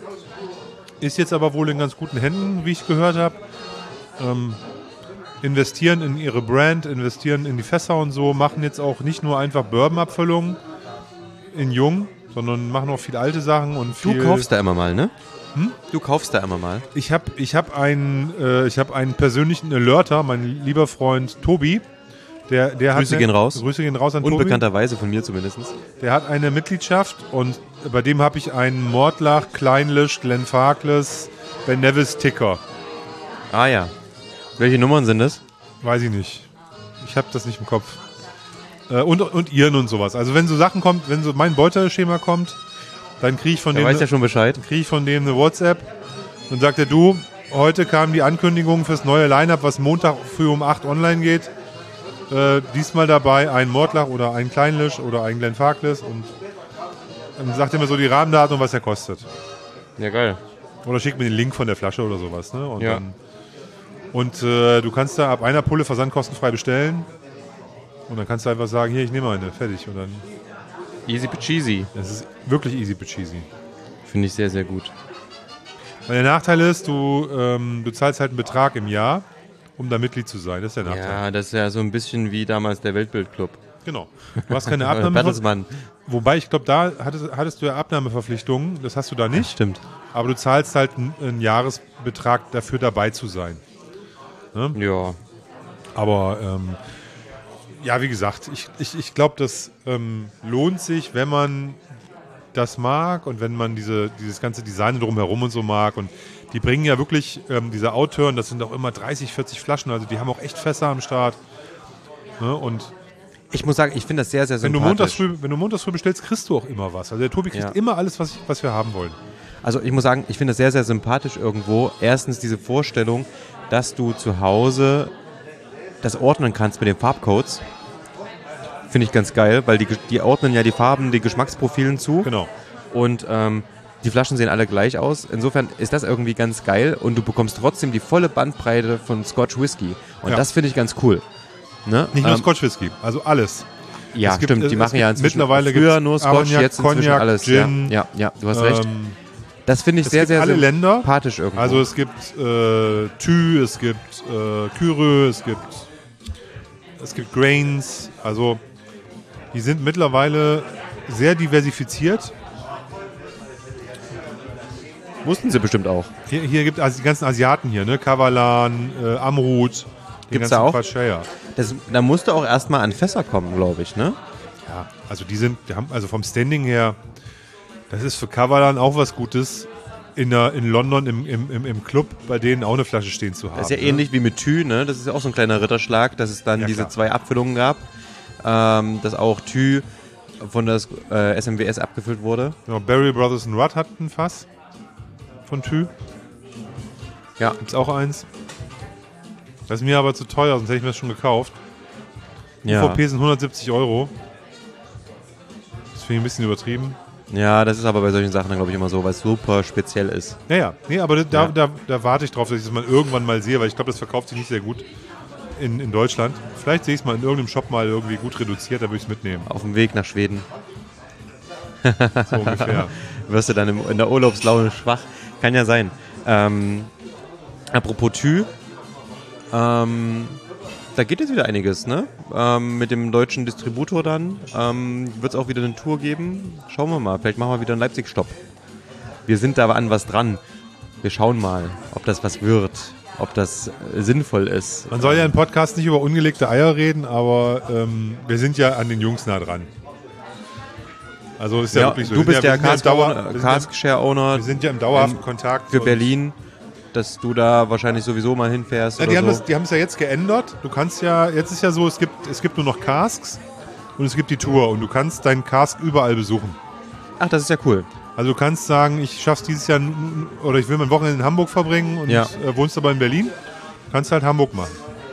ist jetzt aber wohl in ganz guten Händen, wie ich gehört habe. Ähm, investieren in ihre Brand, investieren in die Fässer und so, machen jetzt auch nicht nur einfach Bourbon-Abfüllungen in Jung, sondern machen auch viel alte Sachen und viel... Du kaufst da immer mal, ne? Hm? Du kaufst da immer mal. Ich habe ich hab einen, äh, ich hab einen persönlichen Alerter, mein lieber Freund Tobi. Der, der Grüße hat gehen eine, raus. Grüße gehen raus an Tobi. Unbekannterweise von mir zumindest. Der hat eine Mitgliedschaft und bei dem habe ich einen Mordlach, Kleinlisch, Glenfarclas, Ben Nevis Ticker. Ah ja. Welche Nummern sind das? Weiß ich nicht. Ich habe das nicht im Kopf. Äh, und, und Iren und sowas. Also wenn so Sachen kommt, wenn so mein Beuteschema kommt, dann kriege ich von Der dem weiß ja schon Bescheid. kriege ich von dem eine WhatsApp und sagt er, du, heute kam die Ankündigung fürs neue Line-Up, was Montag früh um acht online geht. Äh, diesmal dabei ein Mordlach oder ein Kleinlisch oder ein Glenfarclas und dann sagt er mir so die Rahmendaten und was er kostet. Ja, geil. Oder schickt mir den Link von der Flasche oder sowas. Ne? Und, Ja. dann, und äh, du kannst da ab einer Pulle versandkostenfrei bestellen und dann kannst du einfach sagen, hier, ich nehme eine, fertig. Und dann, Easy peasy. das ist wirklich easy peasy. Finde ich sehr, sehr gut. Weil der Nachteil ist, du, ähm, du zahlst halt einen Betrag im Jahr, um da Mitglied zu sein. Das ist der Nachteil. Ja, das ist ja so ein bisschen wie damals der Weltbildclub. Genau. Du hast keine Oder Abnahme. Bertelsmann. Wobei, ich glaube, da hattest, hattest du ja Abnahmeverpflichtungen. Das hast du da nicht. Stimmt. Aber du zahlst halt einen, einen Jahresbetrag dafür, dabei zu sein. Ja. Aber ähm, ja, wie gesagt, ich, ich, ich glaube, das ähm, lohnt sich, wenn man das mag und wenn man diese, dieses ganze Design drumherum und so mag. Und die bringen ja wirklich ähm, diese Outturn, das sind auch immer dreißig, vierzig Flaschen, also die haben auch echt Fässer am Start. Ne? Und Ich muss sagen, ich finde das sehr, sehr wenn du, sympathisch. montags früh, wenn du montags früh bestellst, kriegst du auch immer was. Also der Tobi kriegt Ja. immer alles, was, ich, was wir haben wollen. Also ich muss sagen, ich finde das sehr, sehr sympathisch irgendwo. Erstens diese Vorstellung, dass du zu Hause das ordnen kannst mit den Farbcodes. Finde ich ganz geil, weil die, die ordnen ja die Farben den Geschmacksprofilen zu. Genau. Und ähm, die Flaschen sehen alle gleich aus. Insofern ist das irgendwie ganz geil und du bekommst trotzdem die volle Bandbreite von Scotch Whisky. Und Ja. das finde ich ganz cool. Ne? Nicht nur Ähm, Scotch Whisky, also alles. Ja, Es gibt- stimmt. Die es machen gibt ja inzwischen mittlerweile früher gibt's nur Scotch, Armagnac, jetzt inzwischen Cognac, alles. Gin, ja, ja, ja, du hast recht. Ähm, Das finde ich es sehr, gibt sehr alle Länder. sympathisch irgendwo. Also es gibt äh, Thü, es gibt äh, Kyrö, es gibt es gibt Grains. Also die sind mittlerweile sehr diversifiziert. Wussten sie bestimmt auch. Hier, hier gibt es also die ganzen Asiaten hier, ne? Kavalan, äh, Amrut. den Gibt's ganzen da auch? Quatsch, ja, ja. Das, da musst du auch erstmal an Fässer kommen, glaube ich, ne? Ja, also die sind, die haben also vom Standing her, das ist für Kavalan auch was Gutes, in, der, in London im, im, im, im Club bei denen auch eine Flasche stehen zu haben. Das ist ja ne? ähnlich wie mit Thü, ne? Das ist ja auch so ein kleiner Ritterschlag, dass es dann Ja, diese klar. zwei Abfüllungen gab. Ähm, dass auch Thü von der äh, S M W S abgefüllt wurde. Genau, Barry Brothers and Rudd hat ein Fass von Thü. Ja. Gibt's auch eins. Das ist mir aber zu teuer, sonst hätte ich mir das schon gekauft. Ja. U V P sind hundertsiebzig Euro. Das finde ich ein bisschen übertrieben. Ja, das ist aber bei solchen Sachen dann, glaube ich, immer so, weil es super speziell ist. Naja, nee, aber da, Ja. da, da warte ich drauf, dass ich das mal irgendwann mal sehe, weil ich glaube, das verkauft sich nicht sehr gut in, in Deutschland. Vielleicht sehe ich es mal in irgendeinem Shop mal irgendwie gut reduziert, da würde ich es mitnehmen. Auf dem Weg nach Schweden So ungefähr. wirst du dann im, in der Urlaubslaune schwach. Kann ja sein. Ähm, apropos Thü, ähm, da geht jetzt wieder einiges, ne? Ähm, mit dem deutschen Distributor dann ähm, wird es auch wieder eine Tour geben. Schauen wir mal, vielleicht machen wir wieder einen Leipzig-Stopp. Wir sind da an was dran. Wir schauen mal, ob das was wird, ob das äh, sinnvoll ist. Man soll ja im Podcast nicht über ungelegte Eier reden, aber ähm, wir sind ja an den Jungs nah dran. Also ist ja, Ja, wirklich so. du Wir bist sind ja, der wir sind ja im Dauer- wir sind ja- Cask-Share-Owner Wir sind ja im dauerhaften ähm, Kontakt. für und- Berlin, dass du da wahrscheinlich sowieso mal hinfährst Ja, oder die haben so. das, die haben es ja jetzt geändert. Du kannst ja, jetzt ist ja so, es gibt, es gibt nur noch Casks und es gibt die Tour und du kannst deinen Cask überall besuchen. Ach, das ist ja cool. Also du kannst sagen, ich schaff's dieses Jahr n- oder ich will mein Wochenende in Hamburg verbringen und Ja. äh, wohnst aber in Berlin, kannst halt Hamburg machen.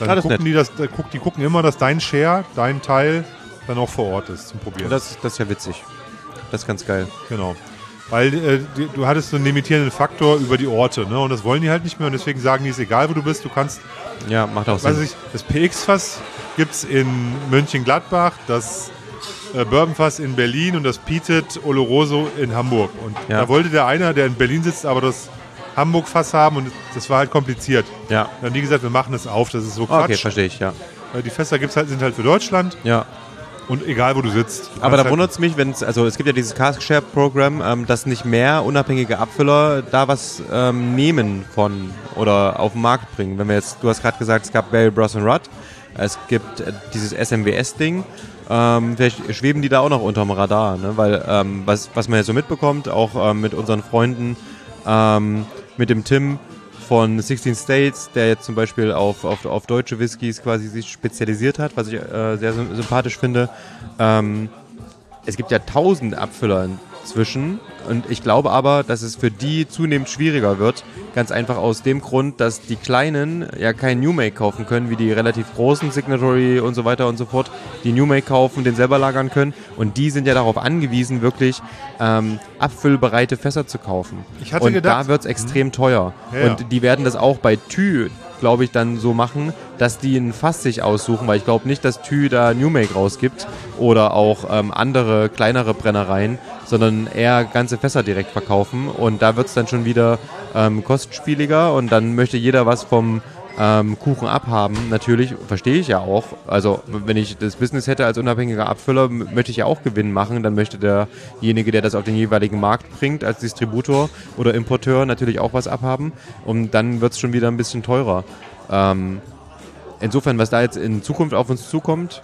Dann Ah, das ist gucken nett. die, das, da guck, die gucken immer, dass dein Share, dein Teil dann auch vor Ort ist zum Probieren. Das, das ist ja witzig. Das ist ganz geil. Genau. Weil äh, die, du hattest so einen limitierenden Faktor über die Orte, ne? Und das wollen die halt nicht mehr und deswegen sagen die, ist egal, wo du bist, du kannst, Ja, macht auch weiß Sinn. ich, das P X-Fass gibt es in Mönchengladbach, das äh, Bourbon-Fass in Berlin und das Pietet Oloroso in Hamburg. Und Ja. da wollte der einer, der in Berlin sitzt, aber das Hamburg-Fass haben und das war halt kompliziert. Ja. Dann haben die gesagt, wir machen es auf, das ist so Quatsch. Okay, verstehe ich, ja. Weil die Fässer gibt's halt, sind halt für Deutschland Ja. und egal, wo du sitzt. Du Aber kannst da halt, wundert es mich, wenn es, also es gibt ja dieses Cask-Share-Programm, ähm, dass nicht mehr unabhängige Abfüller da was ähm, nehmen von oder auf den Markt bringen. Wenn wir jetzt, du hast gerade gesagt, es gab Barry Bros and Rudd, es gibt äh, dieses S M W S-Ding, ähm, vielleicht schweben die da auch noch unterm Radar, ne? Weil ähm, was, was man jetzt so mitbekommt, auch ähm, mit unseren Freunden, ähm, mit dem Tim von sixteen States, der jetzt zum Beispiel auf, auf, auf deutsche Whiskys quasi sich spezialisiert hat, was ich äh, sehr sym- sympathisch finde. Ähm, es gibt ja tausend Abfüller inzwischen und ich glaube aber, dass es für die zunehmend schwieriger wird. Ganz einfach aus dem Grund, dass die Kleinen ja kein New Make kaufen können, wie die relativ großen Signatory und so weiter und so fort, die New Make kaufen, den selber lagern können und die sind ja darauf angewiesen, wirklich ähm, abfüllbereite Fässer zu kaufen. Ich hatte und gedacht- da wird es extrem teuer. Ja, ja. Und die werden das auch bei Thü, glaube ich, dann so machen, dass die ein Fass sich aussuchen, weil ich glaube nicht, dass Thü da New Make rausgibt oder auch ähm, andere kleinere Brennereien, sondern eher ganze Fässer direkt verkaufen und da wird es dann schon wieder ähm, kostspieliger und dann möchte jeder was vom ähm, Kuchen abhaben. Natürlich, verstehe ich ja auch. Also wenn ich das Business hätte als unabhängiger Abfüller, m- möchte ich ja auch Gewinn machen. Dann möchte derjenige, der das auf den jeweiligen Markt bringt, als Distributor oder Importeur natürlich auch was abhaben. Und dann wird es schon wieder ein bisschen teurer. Ähm, insofern, was da jetzt in Zukunft auf uns zukommt,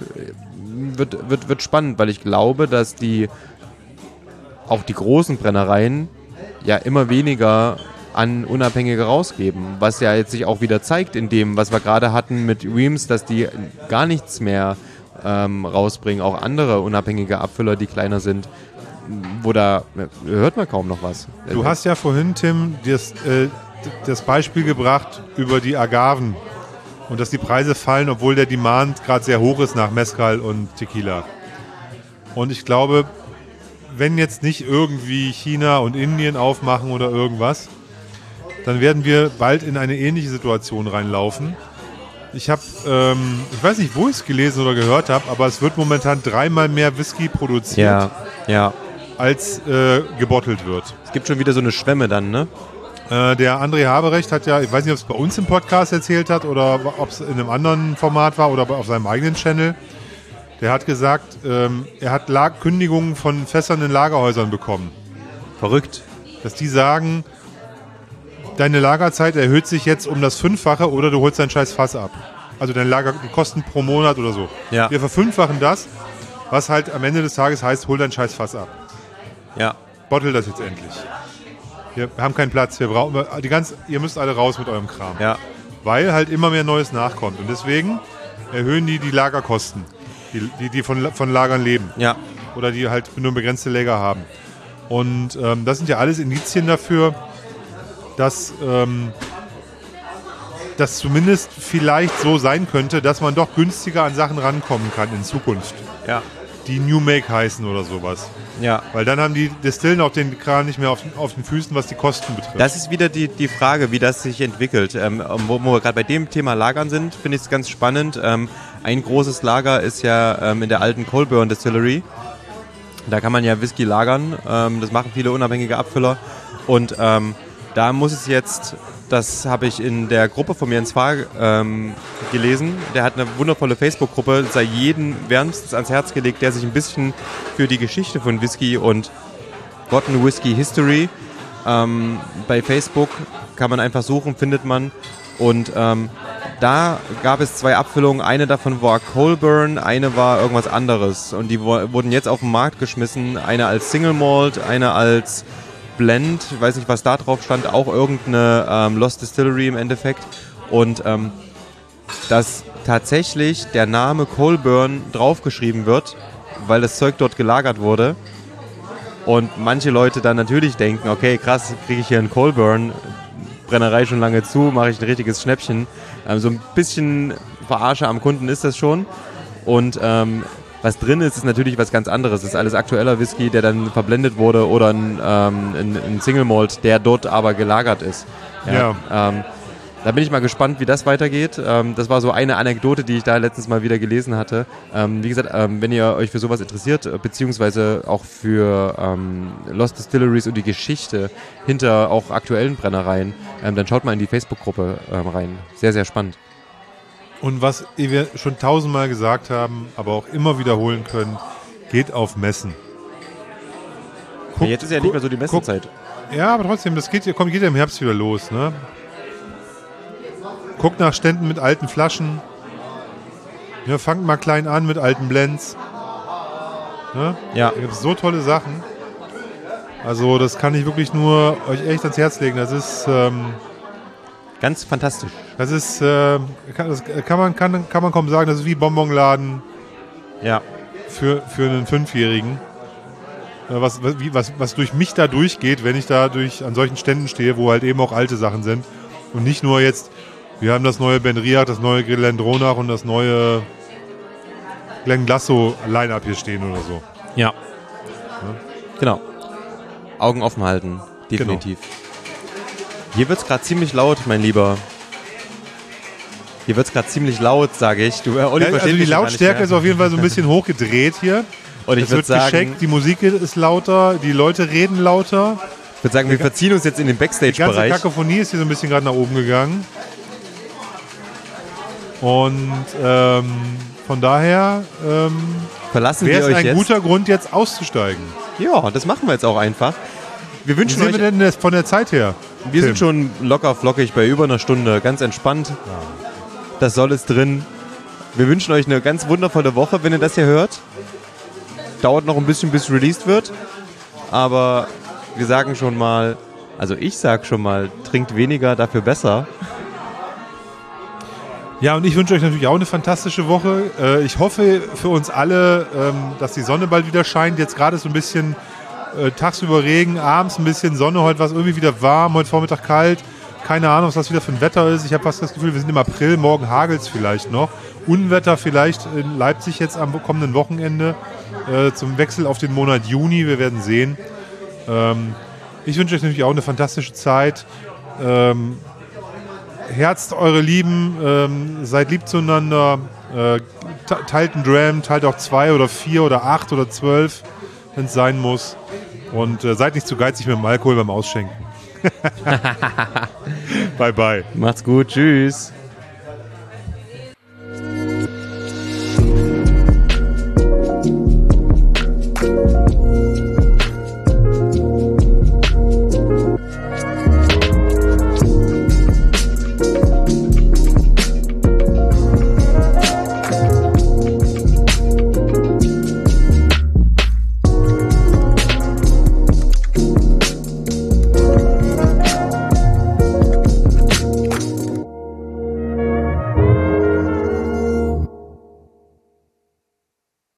wird, wird, wird spannend, weil ich glaube, dass die auch die großen Brennereien ja immer weniger an Unabhängige rausgeben, was ja jetzt sich auch wieder zeigt in dem, was wir gerade hatten mit Weems, dass die gar nichts mehr ähm, rausbringen, auch andere unabhängige Abfüller, die kleiner sind, wo da hört man kaum noch was. Du hast ja vorhin, Tim, das, äh, das Beispiel gebracht über die Agaven und dass die Preise fallen, obwohl der Demand gerade sehr hoch ist nach Mezcal und Tequila. Und ich glaube, wenn jetzt nicht irgendwie China und Indien aufmachen oder irgendwas, dann werden wir bald in eine ähnliche Situation reinlaufen. Ich habe, ähm, ich weiß nicht, wo ich es gelesen oder gehört habe, aber es wird momentan dreimal mehr Whisky produziert, ja, ja. als äh, gebottelt wird. Es gibt schon wieder so eine Schwemme dann, ne? Äh, der André Haberecht hat ja, ich weiß nicht, ob es bei uns im Podcast erzählt hat oder ob es in einem anderen Format war oder auf seinem eigenen Channel. Der hat gesagt, ähm, er hat Lag- Kündigungen von Fässern in Lagerhäusern bekommen. Verrückt. Dass die sagen, deine Lagerzeit erhöht sich jetzt um das Fünffache oder du holst dein scheiß Fass ab. Also deine Lager, die Kosten pro Monat oder so. Ja. Wir verfünffachen das, was halt am Ende des Tages heißt, hol dein scheiß Fass ab. Ja. Bottle das jetzt endlich. Wir haben keinen Platz, wir brauchen, die ganz, ihr müsst alle raus mit eurem Kram. Ja. Weil halt immer mehr Neues nachkommt. Und deswegen erhöhen die die Lagerkosten, die, die, die von, von Lagern leben. Ja. Oder die halt nur begrenzte Lager haben. Und ähm, das sind ja alles Indizien dafür, dass ähm, das zumindest vielleicht so sein könnte, dass man doch günstiger an Sachen rankommen kann in Zukunft, Ja. die New Make heißen oder sowas. Ja. Weil dann haben die Destillen auch den Kran nicht mehr auf, auf den Füßen, was die Kosten betrifft. Das ist wieder die, die Frage, wie das sich entwickelt. Ähm, wo, wo wir gerade bei dem Thema Lagern sind, finde ich es ganz spannend. Ähm, ein großes Lager ist ja ähm, in der alten Colburn Distillery. Da kann man ja Whisky lagern. Ähm, das machen viele unabhängige Abfüller. Und ähm, da muss es jetzt, das habe ich in der Gruppe von Jens Fahr ähm, gelesen, der hat eine wundervolle Facebook-Gruppe, sei jedem wärmstens ans Herz gelegt, der sich ein bisschen für die Geschichte von Whisky und Rotten Whisky History ähm, bei Facebook kann man einfach suchen, findet man. Und ähm, da gab es zwei Abfüllungen, eine davon war Colburn, eine war irgendwas anderes. Und die wo- wurden jetzt auf den Markt geschmissen, eine als Single Malt, eine als Blend, ich weiß nicht, was da drauf stand, auch irgendeine ähm, Lost Distillery im Endeffekt. Und ähm, dass tatsächlich der Name Colburn draufgeschrieben wird, weil das Zeug dort gelagert wurde. Und manche Leute dann natürlich denken, okay, krass, kriege ich hier einen Colburn, Brennerei schon lange zu, mache ich ein richtiges Schnäppchen. Ähm, so ein bisschen Verarsche am Kunden ist das schon. Und ähm, was drin ist, ist natürlich was ganz anderes. Das ist alles aktueller Whisky, der dann verblendet wurde oder ein, ähm, ein, ein Single Malt, der dort aber gelagert ist. Ja. ja. Ähm, da bin ich mal gespannt, wie das weitergeht. Ähm, das war so eine Anekdote, die ich da letztens mal wieder gelesen hatte. Ähm, wie gesagt, ähm, wenn ihr euch für sowas interessiert, beziehungsweise auch für ähm, Lost Distilleries und die Geschichte hinter auch aktuellen Brennereien, ähm, dann schaut mal in die Facebook-Gruppe ähm, rein. Sehr, sehr spannend. Und was wir schon tausendmal gesagt haben, aber auch immer wiederholen können, geht auf Messen. Guckt, ja, jetzt ist ja nicht mehr so die Messenzeit. Guckt, ja, aber trotzdem, das geht, kommt, geht ja im Herbst wieder los, ne? Guckt nach Ständen mit alten Flaschen. Ja, fangt mal klein an mit alten Blends. Ne? Ja. Da gibt es so tolle Sachen. Also das kann ich wirklich nur euch echt ans Herz legen. Das ist ähm, ganz fantastisch. Das ist, äh, kann, das kann man kann, kann man kaum sagen, das ist wie Bonbonladen. Ja. Für, für einen Fünfjährigen. Was, was, wie, was, was durch mich da durchgeht, wenn ich da durch, an solchen Ständen stehe, wo halt eben auch alte Sachen sind. Und nicht nur jetzt, wir haben das neue Ben Riach, das neue Glendronach und das neue Glenglasso Line-Up hier stehen oder so. Ja. ja. Genau. Augen offen halten, definitiv. Genau. Hier wird es gerade ziemlich laut, mein Lieber. Hier wird es gerade ziemlich laut, sage ich. Du, äh, Olli, ja, also die Lautstärke ist auf jeden Fall so ein bisschen hochgedreht hier. Und ich es wird sagen, geschenkt, die Musik ist lauter, die Leute reden lauter. Ich würde sagen, wir verziehen uns jetzt in den Backstage-Bereich. Die ganze Kakophonie ist hier so ein bisschen gerade nach oben gegangen. Und ähm, von daher ähm, verlassen wir euch ein jetzt. Guter Grund, jetzt auszusteigen. Ja, das machen wir jetzt auch einfach. Wir wünschen Wie sind euch, wir denn von der Zeit her? Wir Tim? sind schon locker flockig bei über einer Stunde, ganz entspannt. Ja. Das soll es drin. Wir wünschen euch eine ganz wundervolle Woche, wenn ihr das hier hört. Dauert noch ein bisschen, bis released wird. Aber wir sagen schon mal, also ich sag schon mal, trinkt weniger, dafür besser. Ja, und ich wünsche euch natürlich auch eine fantastische Woche. Äh, ich hoffe für uns alle, ähm, dass die Sonne bald wieder scheint. Jetzt gerade so ein bisschen äh, tagsüber Regen, abends ein bisschen Sonne. Heute war es irgendwie wieder warm, heute Vormittag kalt. Keine Ahnung, was das wieder für ein Wetter ist. Ich habe fast das Gefühl, wir sind im April, morgen hagelt es vielleicht noch. Unwetter vielleicht in Leipzig jetzt am kommenden Wochenende äh, zum Wechsel auf den Monat Juni. Wir werden sehen. Ähm, ich wünsche euch natürlich auch eine fantastische Zeit. Ähm, Herzt eure Lieben, ähm, seid lieb zueinander, äh, teilt einen Dram, teilt auch zwei oder vier oder acht oder zwölf, wenn es sein muss. Und äh, seid nicht zu geizig mit dem Alkohol beim Ausschenken. Bye, bye. Macht's gut, tschüss.